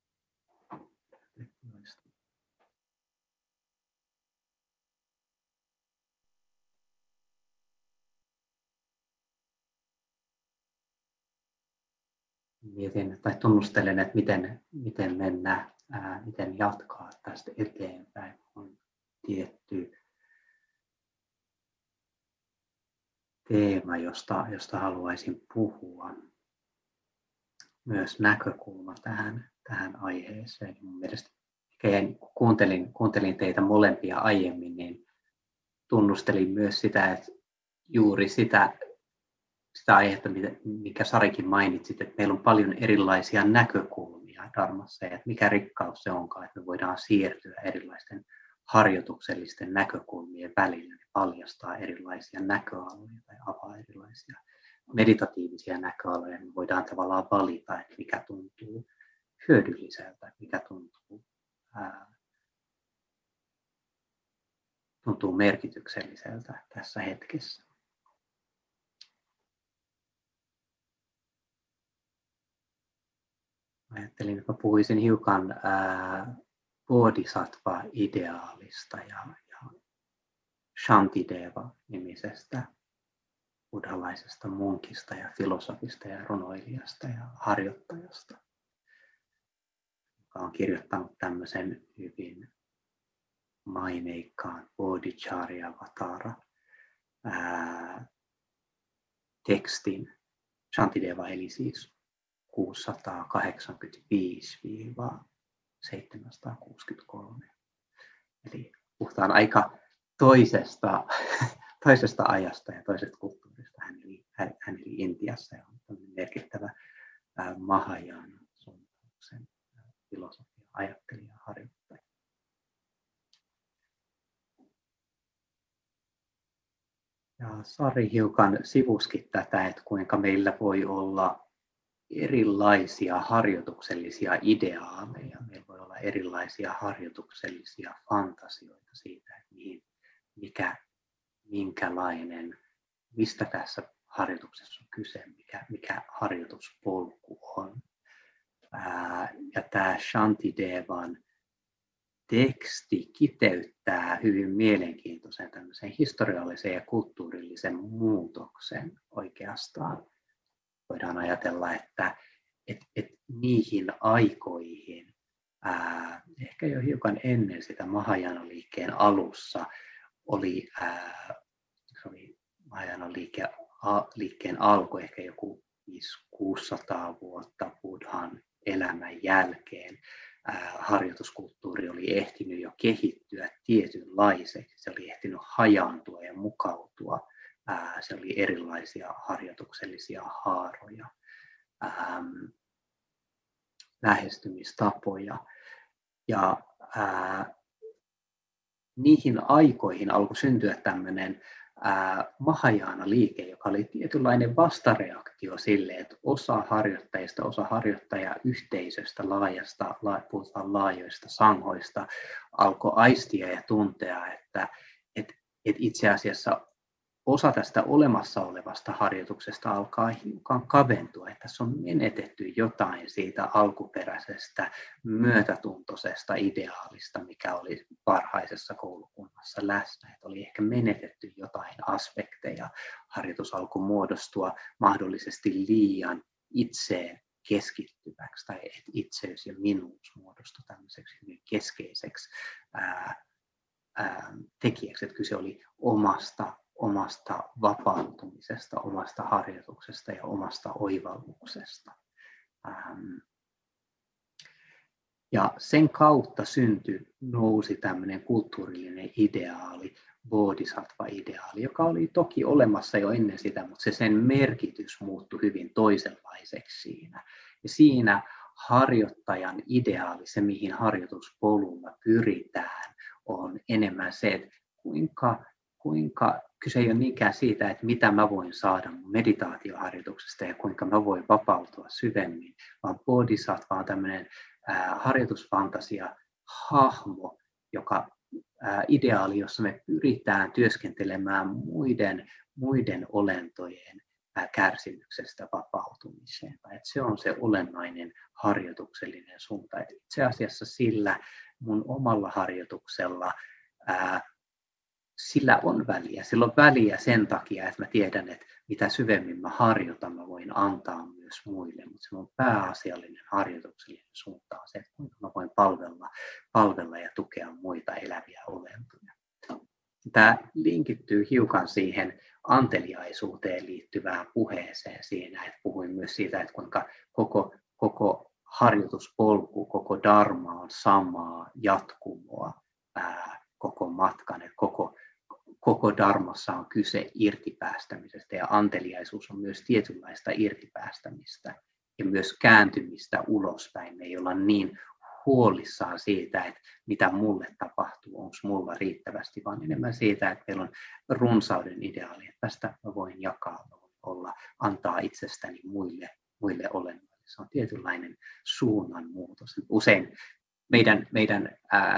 Mietin tai tunnustelen, että miten mennä, miten jatkaa tästä eteenpäin. On tietty teema, josta haluaisin puhua. Myös näkökulma tähän aiheeseen. Mun mielestä, kun kuuntelin teitä molempia aiemmin, niin tunnustelin myös sitä, että juuri sitä aihetta, mikä Sarikin mainitsit, että meillä on paljon erilaisia näkökulmia dharmassa ja että mikä rikkaus se onkaan, että me voidaan siirtyä erilaisten harjoituksellisten näkökulmien välillä ja paljastaa erilaisia näköaloja tai avaa erilaisia meditatiivisia näköaloja. Me voidaan tavallaan valita, että mikä tuntuu hyödylliseltä, mikä tuntuu merkitykselliseltä tässä hetkessä. Ajattelin, että puhuisin hiukan Bodhisattva-ideaalista ja Shantideva-nimisestä buddhalaisesta munkista ja filosofista ja runoilijasta ja harjoittajasta, joka on kirjoittanut tämmöisen hyvin maineikkaan Bodhicharya-vatara tekstin. Shantideva eli siis 685-763. Eli puhutaan aika toisesta ajasta ja toisesta kulttuurista. Hän eli Intiassa ja on merkittävä Mahajana suuntauksen filosofia, ajattelija, harjoittaja. Ja Sari hiukan sivuskin tätä, että kuinka meillä voi olla erilaisia harjoituksellisia ideaaleja. Meillä voi olla erilaisia harjoituksellisia fantasioita siitä, että minkälainen, mistä tässä harjoituksessa on kyse, mikä harjoituspolku on. Ja tämä Shantidevan teksti kiteyttää hyvin mielenkiintoisen tämmöisen historiallisen ja kulttuurillisen muutoksen oikeastaan. Voidaan ajatella, että niihin aikoihin, ehkä jo hiukan ennen sitä Mahajana-liikkeen alussa, oli Mahajana-liikkeen alku ehkä joku 600 vuotta Buddhan elämän jälkeen. Harjoituskulttuuri oli ehtinyt jo kehittyä tietynlaiseksi, se oli ehtinyt hajaantua ja mukautua. Se oli erilaisia harjoituksellisia haaroja, lähestymistapoja. Ja niihin aikoihin alkoi syntyä tämmöinen Mahajana-liike, joka oli tietynlainen vastareaktio sille, että osa harjoittajista, osa harjoittajayhteisöstä puhutaan laajoista sanghoista, alkoi aistia ja tuntea, että itse asiassa osa tästä olemassa olevasta harjoituksesta alkaa hiukan kaventua, että tässä on menetetty jotain siitä alkuperäisestä myötätuntoisesta ideaalista, mikä oli varhaisessa koulukunnassa läsnä. Että oli ehkä menetetty jotain aspekteja. Harjoitus alkoi muodostua mahdollisesti liian itseen keskittyväksi, tai että itseys ja minuus muodostui tämmöiseksi hyvin keskeiseksi tekijäksi, että kyse oli omasta vapautumisesta, omasta harjoituksesta ja omasta oivalluksesta. Ja sen kautta nousi tämmöinen kulttuurillinen ideaali, bodhisattva-ideaali, joka oli toki olemassa jo ennen sitä, mutta sen merkitys muuttui hyvin toisenlaiseksi siinä. Ja siinä harjoittajan ideaali, se mihin harjoituspolulla pyritään, on enemmän se, että kuinka kyse ei ole niinkään siitä, että mitä mä voin saada mun meditaatioharjoituksesta ja kuinka mä voin vapautua syvemmin, vaan bodhisattva on tämmöinen harjoitusfantasia, hahmo, ideaali, jossa me pyritään työskentelemään muiden olentojen kärsimyksestä vapautumiseen. Että se on se olennainen harjoituksellinen suunta. Että itse asiassa sillä mun omalla harjoituksella sillä on väliä. Sillä on väliä sen takia, että mä tiedän, että mitä syvemmin mä harjoitan, mä voin antaa myös muille. Mutta se mun pääasiallinen harjoituksellinen suunta on se, että kuinka mä voin palvella ja tukea muita eläviä olentoja. Tämä linkittyy hiukan siihen anteliaisuuteen liittyvään puheeseen siinä, että puhuin myös siitä, että kuinka koko harjoituspolku, koko dharma on samaa jatkumoa koko matkan, että koko dharmassa on kyse irtipäästämisestä ja anteliaisuus on myös tietynlaista irtipäästämistä ja myös kääntymistä ulospäin. Me ei olla niin huolissaan siitä, että mitä mulle tapahtuu, onko mulla riittävästi, vaan enemmän siitä, että meillä on runsauden ideaali, että tästä mä voin jakaa, mä voin antaa itsestäni muille olennoille. Se on tietynlainen suunnanmuutos. Usein meidän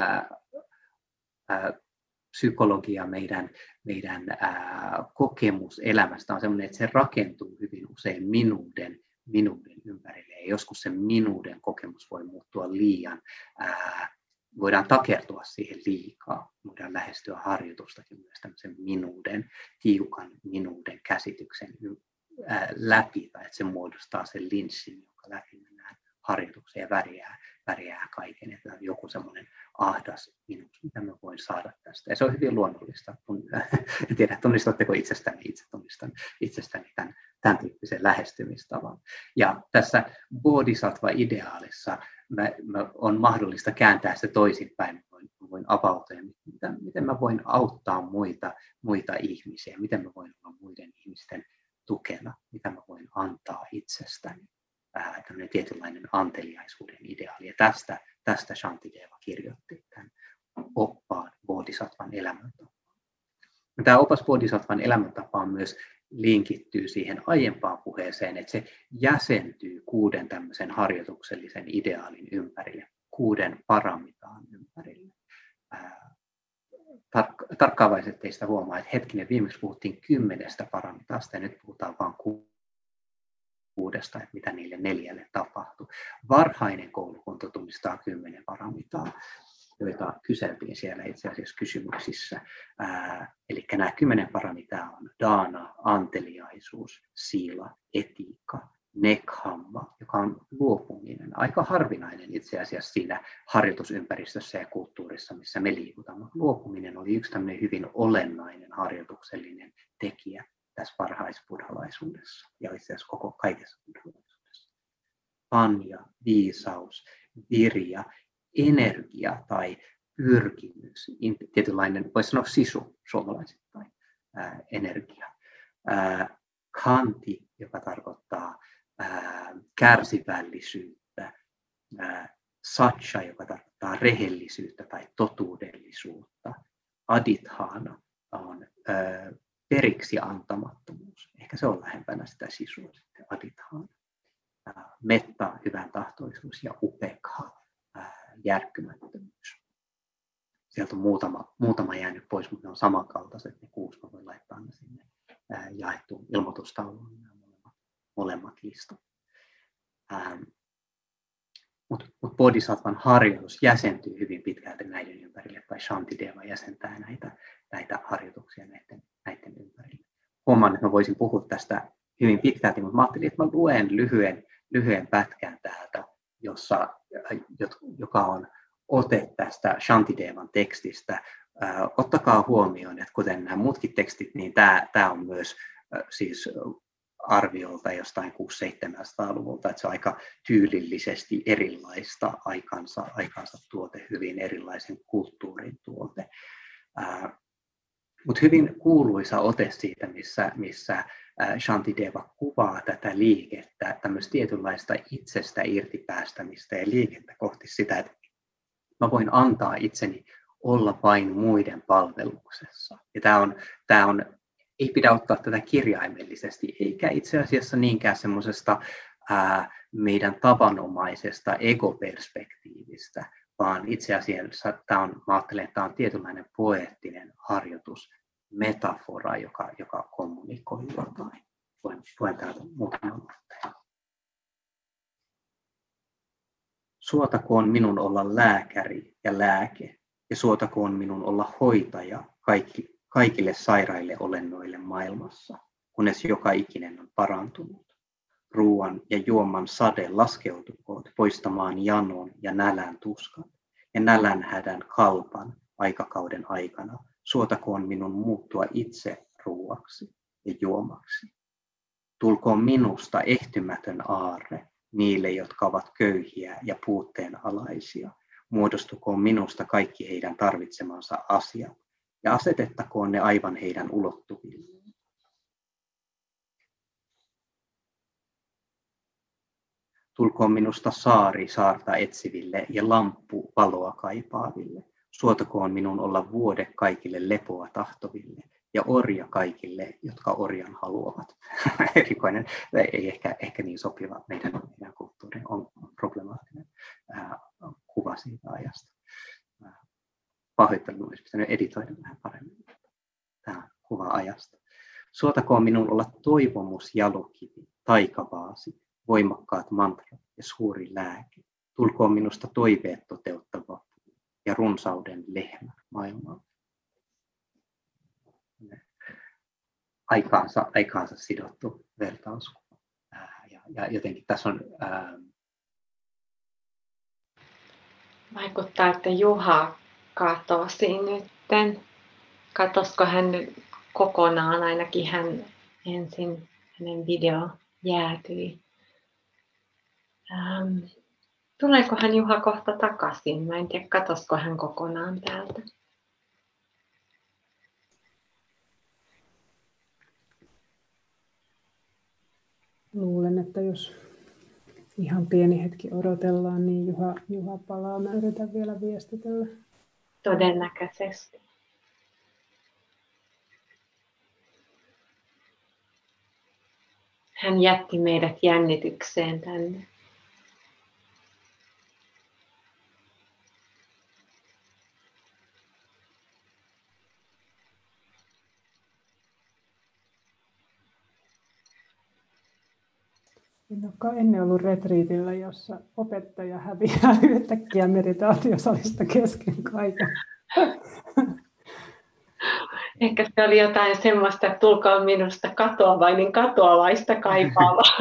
psykologia, meidän kokemus elämästä on sellainen, että se rakentuu hyvin usein minuuden ympärille. Ja joskus se minuuden kokemus voi muuttua liian, voidaan takertua siihen liikaa. Voidaan lähestyä harjoitustakin myös tämmöisen tiukan minuuden käsityksen läpi, tai että se muodostaa sen linssin, jonka läpi mennään harjoitukseen ja värjää kaiken, että on joku semmoinen ahdas minuus, mitä mä voin saada tästä. Ja se on hyvin luonnollista. En tiedä, tunnistatteko itsestäni, itse tunnistan itsestäni tämän tyyppisen lähestymistavan. Ja tässä bodhisattva-ideaalissa on mahdollista kääntää se toisinpäin. Mä voin avautua, miten mä voin auttaa muita ihmisiä, miten mä voin olla muiden ihmisten tukena, mitä mä voin antaa itsestäni. Tämmöinen tietynlainen anteliaisuuden ideaali. Ja tästä Shantideva kirjoitti tämän oppaan bodhisattvan elämäntapaan. Tämä opas bodhisattvan elämäntapaan myös linkittyy siihen aiempaan puheeseen, että se jäsentyy 6 tämmöisen harjoituksellisen ideaalin ympärille, 6 paramitaan ympärille. Tarkkaavaiset teistä huomaa, että hetkinen, viimeksi puhuttiin 10 paramitaasta ja nyt puhutaan vain 6, että mitä niille 4 tapahtui. Varhainen koulukunta tunnistaa 10 paramitaa, joita kyseltiin siellä itse asiassa kysymyksissä. Eli nämä 10 paramitaa on dana, anteliaisuus, sila, etiikka, nekhamma, joka on luopuminen. Aika harvinainen itse asiassa siinä harjoitusympäristössä ja kulttuurissa, missä me liikutaan. Luopuminen oli yksi tämmöinen hyvin olennainen harjoituksellinen tekijä tässä varhaisbuddhalaisuudessa ja itse asiassa koko kaikessa buddhalaisuudessa. Panya, viisaus, virja, energia tai pyrkimys, tietynlainen, voisi sanoa sisu suomalaisittain, energia. Khanti, joka tarkoittaa kärsivällisyyttä, satcha, joka tarkoittaa rehellisyyttä tai totuudellisuutta, adithana on periksi antamattomuus. Ehkä se on lähempänä sitä sisua sitten adithana. Metta, hyvän tahtoisuus ja upekha, järkkymättömyys. Sieltä on muutama jäänyt pois, mutta ne on samankaltaiset, ne 6 mä voin laittaa ne sinne jaettu ilmoitustauluun molemmat listat. Mutta Bodhisattvan harjoitus jäsentyy hyvin pitkälti näiden ympärille, tai Shantideva jäsentää näitä harjoituksia näiden ympärille. Huomaan, että mä voisin puhua tästä hyvin pitkälti, mutta mä ajattelin, että mä luen lyhyen pätkän täältä, joka on ote tästä Shantidevan tekstistä. Ottakaa huomioon, että kuten nämä muutkin tekstit, niin tämä on myös siis arviolta jostain 600-700-luvulta, että se on aika tyylillisesti erilaista aikansa tuote, hyvin erilaisen kulttuurin tuote. Mutta hyvin kuuluisa ote siitä, missä Shantideva kuvaa tätä liikettä, tämmöistä tietynlaista itsestä irtipäästämistä ja liikettä kohti sitä, että mä voin antaa itseni olla vain muiden palveluksessa. Ja tämä on ei pidä ottaa tätä kirjaimellisesti, eikä itse asiassa niinkään semmoisesta meidän tavanomaisesta egoperspektiivistä, vaan itse asiassa mä ajattelen, että tämä on tietynlainen poeettinen harjoitus, metafora, joka kommunikoi jotain. Luen täältä muutaman otteen. Suotakoon minun olla lääkäri ja lääke, ja suotakoon minun olla hoitaja kaikille sairaille olennoille maailmassa, kunnes joka ikinen on parantunut. Ruoan ja juoman sade laskeutukoot poistamaan janon ja nälän tuskan, ja nälän hädän kalpan aikakauden aikana suotakoon minun muuttua itse ruuaksi ja juomaksi. Tulkoon minusta ehtymätön aarre niille, jotka ovat köyhiä ja puutteenalaisia. Muodostukoon minusta kaikki heidän tarvitsemansa asiat, ja asetettakoon ne aivan heidän ulottuvilleen. Tulkoon minusta saari saarta etsiville ja lamppu valoa kaipaaville. Suotakoon minun olla vuode kaikille lepoa tahtoville ja orja kaikille, jotka orjan haluavat. Erikoinen, ei ehkä niin sopiva meidän kulttuuriin, on problemaattinen kuva siitä ajasta. Pahoittelen, olisi pitänyt editoida vähän paremmin. Tämä kuva ajasta. Suotakoon minun olla toivomus jalokivi, taikavaasi, voimakkaat mantrat ja suuri lääke. Tulkoon minusta toiveet toteuttava ja runsauden lehmä maailmalla. Aikaansa sidottu vertauskuva. Ja jotenkin tässä on... Vaikuttaa, että Juha katosi nytten. Katosko hän kokonaan, ainakin hän ensin, hänen video jäätyi. Tuleekohan Juha kohta takaisin? Mä en tiedä, katosko hän kokonaan täältä. Luulen, että jos ihan pieni hetki odotellaan, niin Juha palaa. Mä yritän vielä viestitellä. Todennäköisesti. Hän jätti meidät jännitykseen tänne. En olekaan ennen ollut retriitillä, jossa opettaja häviää yhtäkkiä meditaatiosalista kesken kaiken. Ehkä se oli jotain semmoista, että tulkaa minusta katoavainen katoavaista kaipaavaa.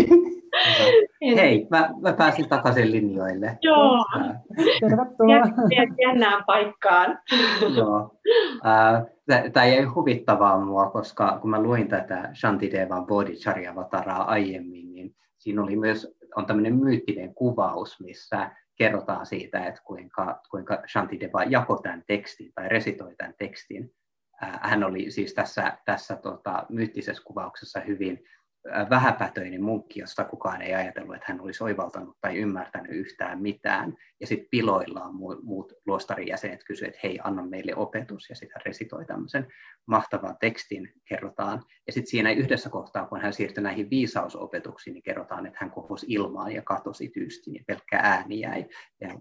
Hei, mä pääsin takaisin linjoille. Joo. Tervetuloa. Jännään paikkaan. Joo. Tämä ei huvittavaa mua, koska kun mä luin tätä Shantidevan Bodhicharya-avataraa aiemmin, niin siinä oli myös tämmöinen myyttinen kuvaus, missä kerrotaan siitä, että kuinka Shantideva jakoi tämän tekstin tai resitoi tämän tekstin. Hän oli siis tässä myyttisessä kuvauksessa hyvin vähäpätöinen munkki, josta kukaan ei ajatellut, että hän olisi oivaltanut tai ymmärtänyt yhtään mitään. Ja sitten piloillaan muut luostarin jäsenet kysyivät, että hei, anna meille opetus. Ja sitten hän resitoi tämmöisen mahtavan tekstin, kerrotaan. Ja sitten siinä yhdessä kohtaa, kun hän siirtyi näihin viisausopetuksiin, niin kerrotaan, että hän kohosi ilmaan ja katosi tyystiin ja pelkkä ääni jäi. Ja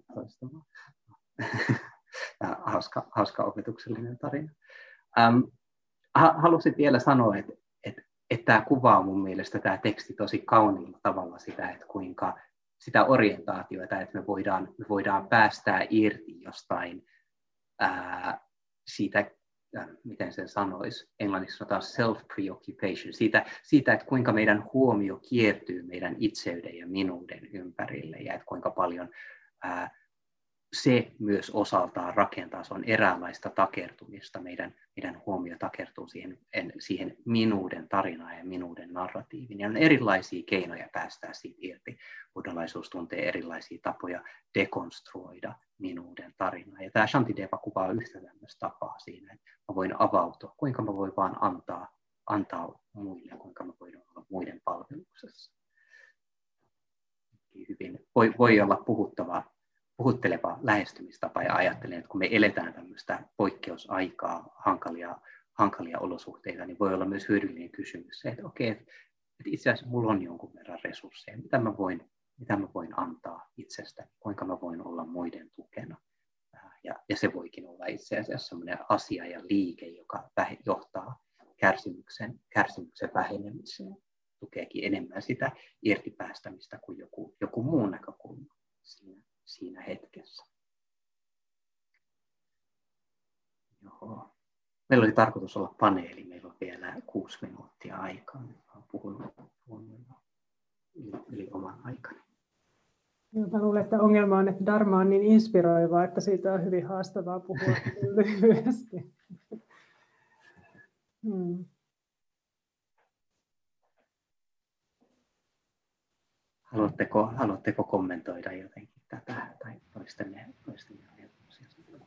hauska opetuksellinen tarina. Halusin vielä sanoa, että että tämä kuvaa mun mielestä tämä teksti tosi kauniilla tavalla sitä, että kuinka sitä orientaatiota, että me voidaan päästää irti jostain siitä, miten sen sanoisi, englanniksi sanotaan self-preoccupation, siitä, että kuinka meidän huomio kiertyy meidän itseyden ja minuuden ympärille ja että kuinka paljon se myös osaltaan rakentaa, se on eräänlaista takertumista, meidän huomio takertuu siihen minuuden tarinaan ja minuuden narratiiviin. Ja on erilaisia keinoja päästää siitä irti. Buddhalaisuus tuntee erilaisia tapoja dekonstruoida minuuden tarinaa. Ja tämä Shantideva kuvaa yhtä tämmöistä tapaa siinä, että mä voin avautua, kuinka mä voin vaan antaa muille, kuinka mä voin olla muiden palveluksessa. Hyvin, voi olla puhutteleva lähestymistapa ja ajattelen, että kun me eletään tämmöistä poikkeusaikaa, hankalia olosuhteita, niin voi olla myös hyödyllinen kysymys se, että okei, että itse asiassa mulla on jonkun verran resursseja, mitä mä voin antaa itsestäni, kuinka mä voin olla muiden tukena. Ja se voikin olla itse asiassa semmoinen asia ja liike, joka johtaa kärsimyksen vähenemiseen, tukeekin enemmän sitä irtipäästämistä kuin joku muu näkökulma siinä hetkessä. Joo. Meillä oli tarkoitus olla paneeli, meillä on vielä 6 minuuttia aikaa. Olen puhunut yli oman aikani. Mä luulen, että ongelma on, että dharma on niin inspiroivaa, että siitä on hyvin haastavaa puhua lyhyesti. Haluatteko kommentoida jotenkin tätä tai toistemme ajatuksia?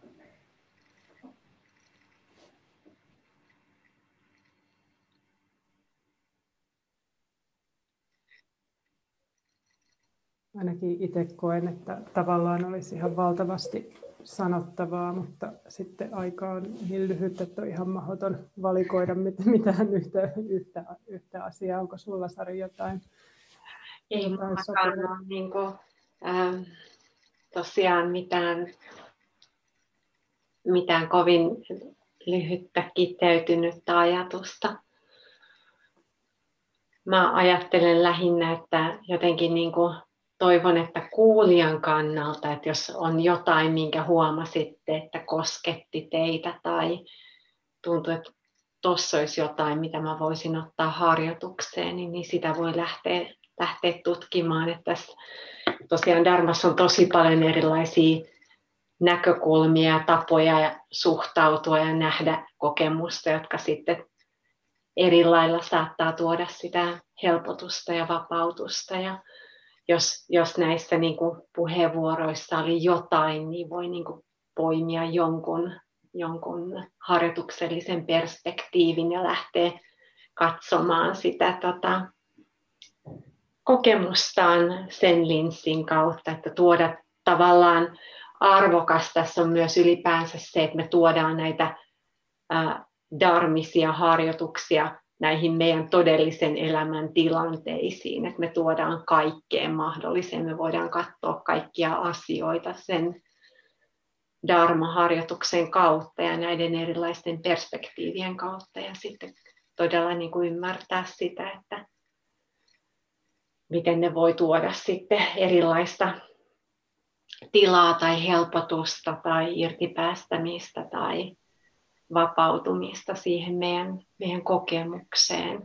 Ainakin itse koen, että tavallaan olisi ihan valtavasti sanottavaa, mutta sitten aika on niin lyhyt, että on ihan mahdoton valikoida mitään yhtä asiaa. Onko sulla, Sari, jotain? Ei mullakaan ole tosiaan mitään kovin lyhyttä kiteytynyttä ajatusta. Mä ajattelen lähinnä, että jotenkin toivon, että kuulijan kannalta, että jos on jotain, minkä huomasitte, että kosketti teitä tai tuntuu, että tuossa olisi jotain, mitä mä voisin ottaa harjoitukseen, niin sitä voi lähteä tutkimaan. Että tässä tosiaan dharmassa on tosi paljon erilaisia näkökulmia, tapoja suhtautua ja nähdä kokemusta, jotka sitten eri lailla saattaa tuoda sitä helpotusta ja vapautusta. Ja jos näissä puheenvuoroissa oli jotain, niin voi poimia jonkun harjoituksellisen perspektiivin ja lähteä katsomaan sitä kokemustaan sen linssin kautta, että tuoda tavallaan arvokas tässä on myös ylipäänsä se, että me tuodaan näitä dharmisia harjoituksia näihin meidän todellisen elämän tilanteisiin, että me tuodaan kaikkeen mahdolliseen, me voidaan katsoa kaikkia asioita sen dharma-harjoituksen kautta ja näiden erilaisten perspektiivien kautta ja sitten todella ymmärtää sitä, että miten ne voi tuoda sitten erilaista tilaa tai helpotusta tai irtipäästämistä tai vapautumista siihen meidän kokemukseen.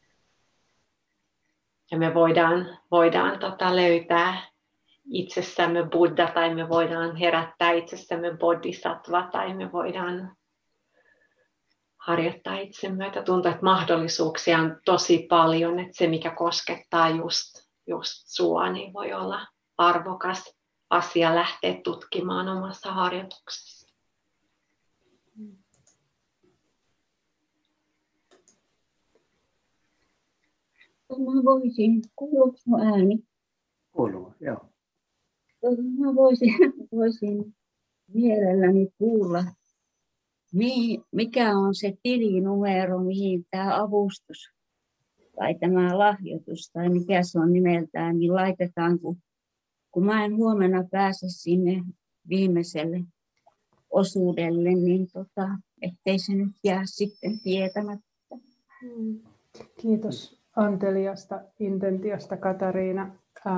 Ja me voidaan löytää itsessämme Buddha tai me voidaan herättää itsessämme Bodhisattva tai me voidaan harjoittaa itsemme. Että tuntuu, että mahdollisuuksia on tosi paljon, että se mikä koskettaa just sua, niin voi olla arvokas asia lähteä tutkimaan omassa harjoituksessa. Mä voisin, kuuluuko mun ääni? Kuuluu, joo. Mä voisin mielelläni kuulla, mikä on se tilinumero, mihin tämä avustus tai tämä lahjoitus tai mikä se on nimeltään, niin laitetaan, kun mä en huomenna pääse sinne viimeiselle osuudelle, niin ettei se nyt jää sitten tietämättä. Kiitos anteliasta intentiosta, Katariina.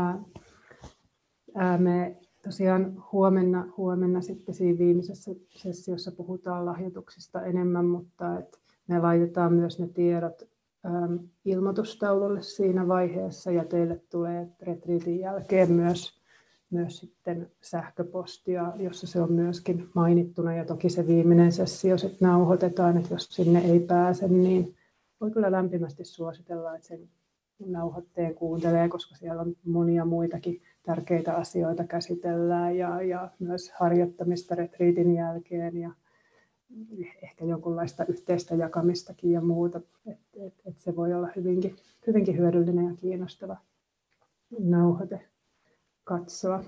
Me tosiaan huomenna sitten siinä viimeisessä sessiossa puhutaan lahjoituksista enemmän, mutta me laitetaan myös ne tiedot ilmoitustaululle siinä vaiheessa ja teille tulee retriitin jälkeen myös sitten sähköpostia, jossa se on myöskin mainittuna ja toki se viimeinen sessio sitten nauhoitetaan, että jos sinne ei pääse, niin voi kyllä lämpimästi suositella, että sen nauhoitteen kuuntelee, koska siellä on monia muitakin tärkeitä asioita käsitellään ja myös harjoittamista retriitin jälkeen ja ehkä jonkunlaista yhteistä jakamistakin ja muuta. Et se voi olla hyvinkin hyödyllinen ja kiinnostava nauhoite katsoa.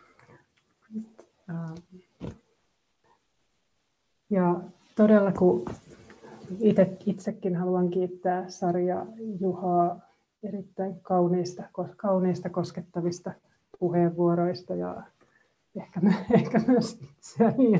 Ja todella kun itsekin haluan kiittää Sari ja Juhaa erittäin kauniista koskettavista puheenvuoroista ja ehkä myös itseäni.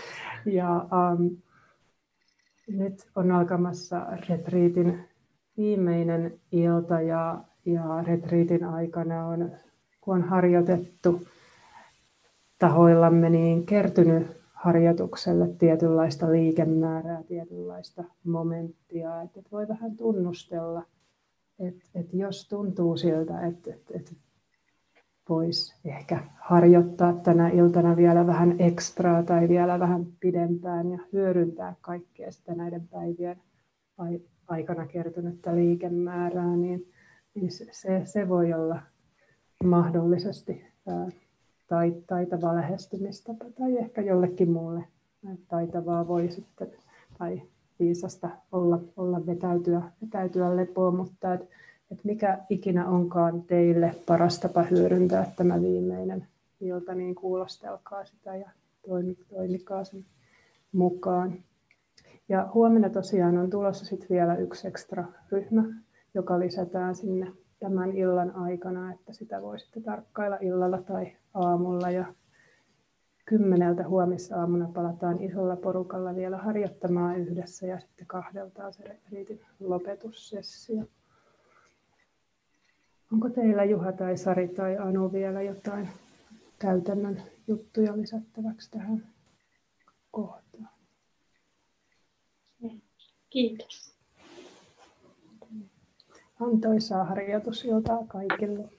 Nyt on alkamassa retriitin viimeinen ilta ja retriitin aikana kun on harjoitettu tahoillamme, niin kertynyt harjoitukselle tietynlaista liikemäärää, tietynlaista momenttia, että voi vähän tunnustella, että jos tuntuu siltä, että voisi ehkä harjoittaa tänä iltana vielä vähän ekstraa tai vielä vähän pidempään ja hyödyntää kaikkea sitä näiden päivien aikana kertynyttä liikemäärää, niin se voi olla mahdollisesti taitava lähestymistapa tai ehkä jollekin muulle taitavaa voi sitten tai viisasta olla vetäytyä lepoon, mutta et mikä ikinä onkaan teille paras tapa hyödyntää tämä viimeinen ilta, niin kuulostelkaa sitä ja toimikaa sen mukaan. Ja huomenna tosiaan on tulossa sitten vielä yksi ekstra ryhmä, joka lisätään sinne tämän illan aikana, että sitä voi sitten tarkkailla illalla tai aamulla. Ja 10 huomisaamuna palataan isolla porukalla vielä harjoittamaan yhdessä ja sitten 2 se retriitin lopetussessio. Onko teillä, Juha tai Sari tai Anu, vielä jotain käytännön juttuja lisättäväksi tähän kohtaan? Kiitos. Antoisaa harjoitusiltaa kaikille.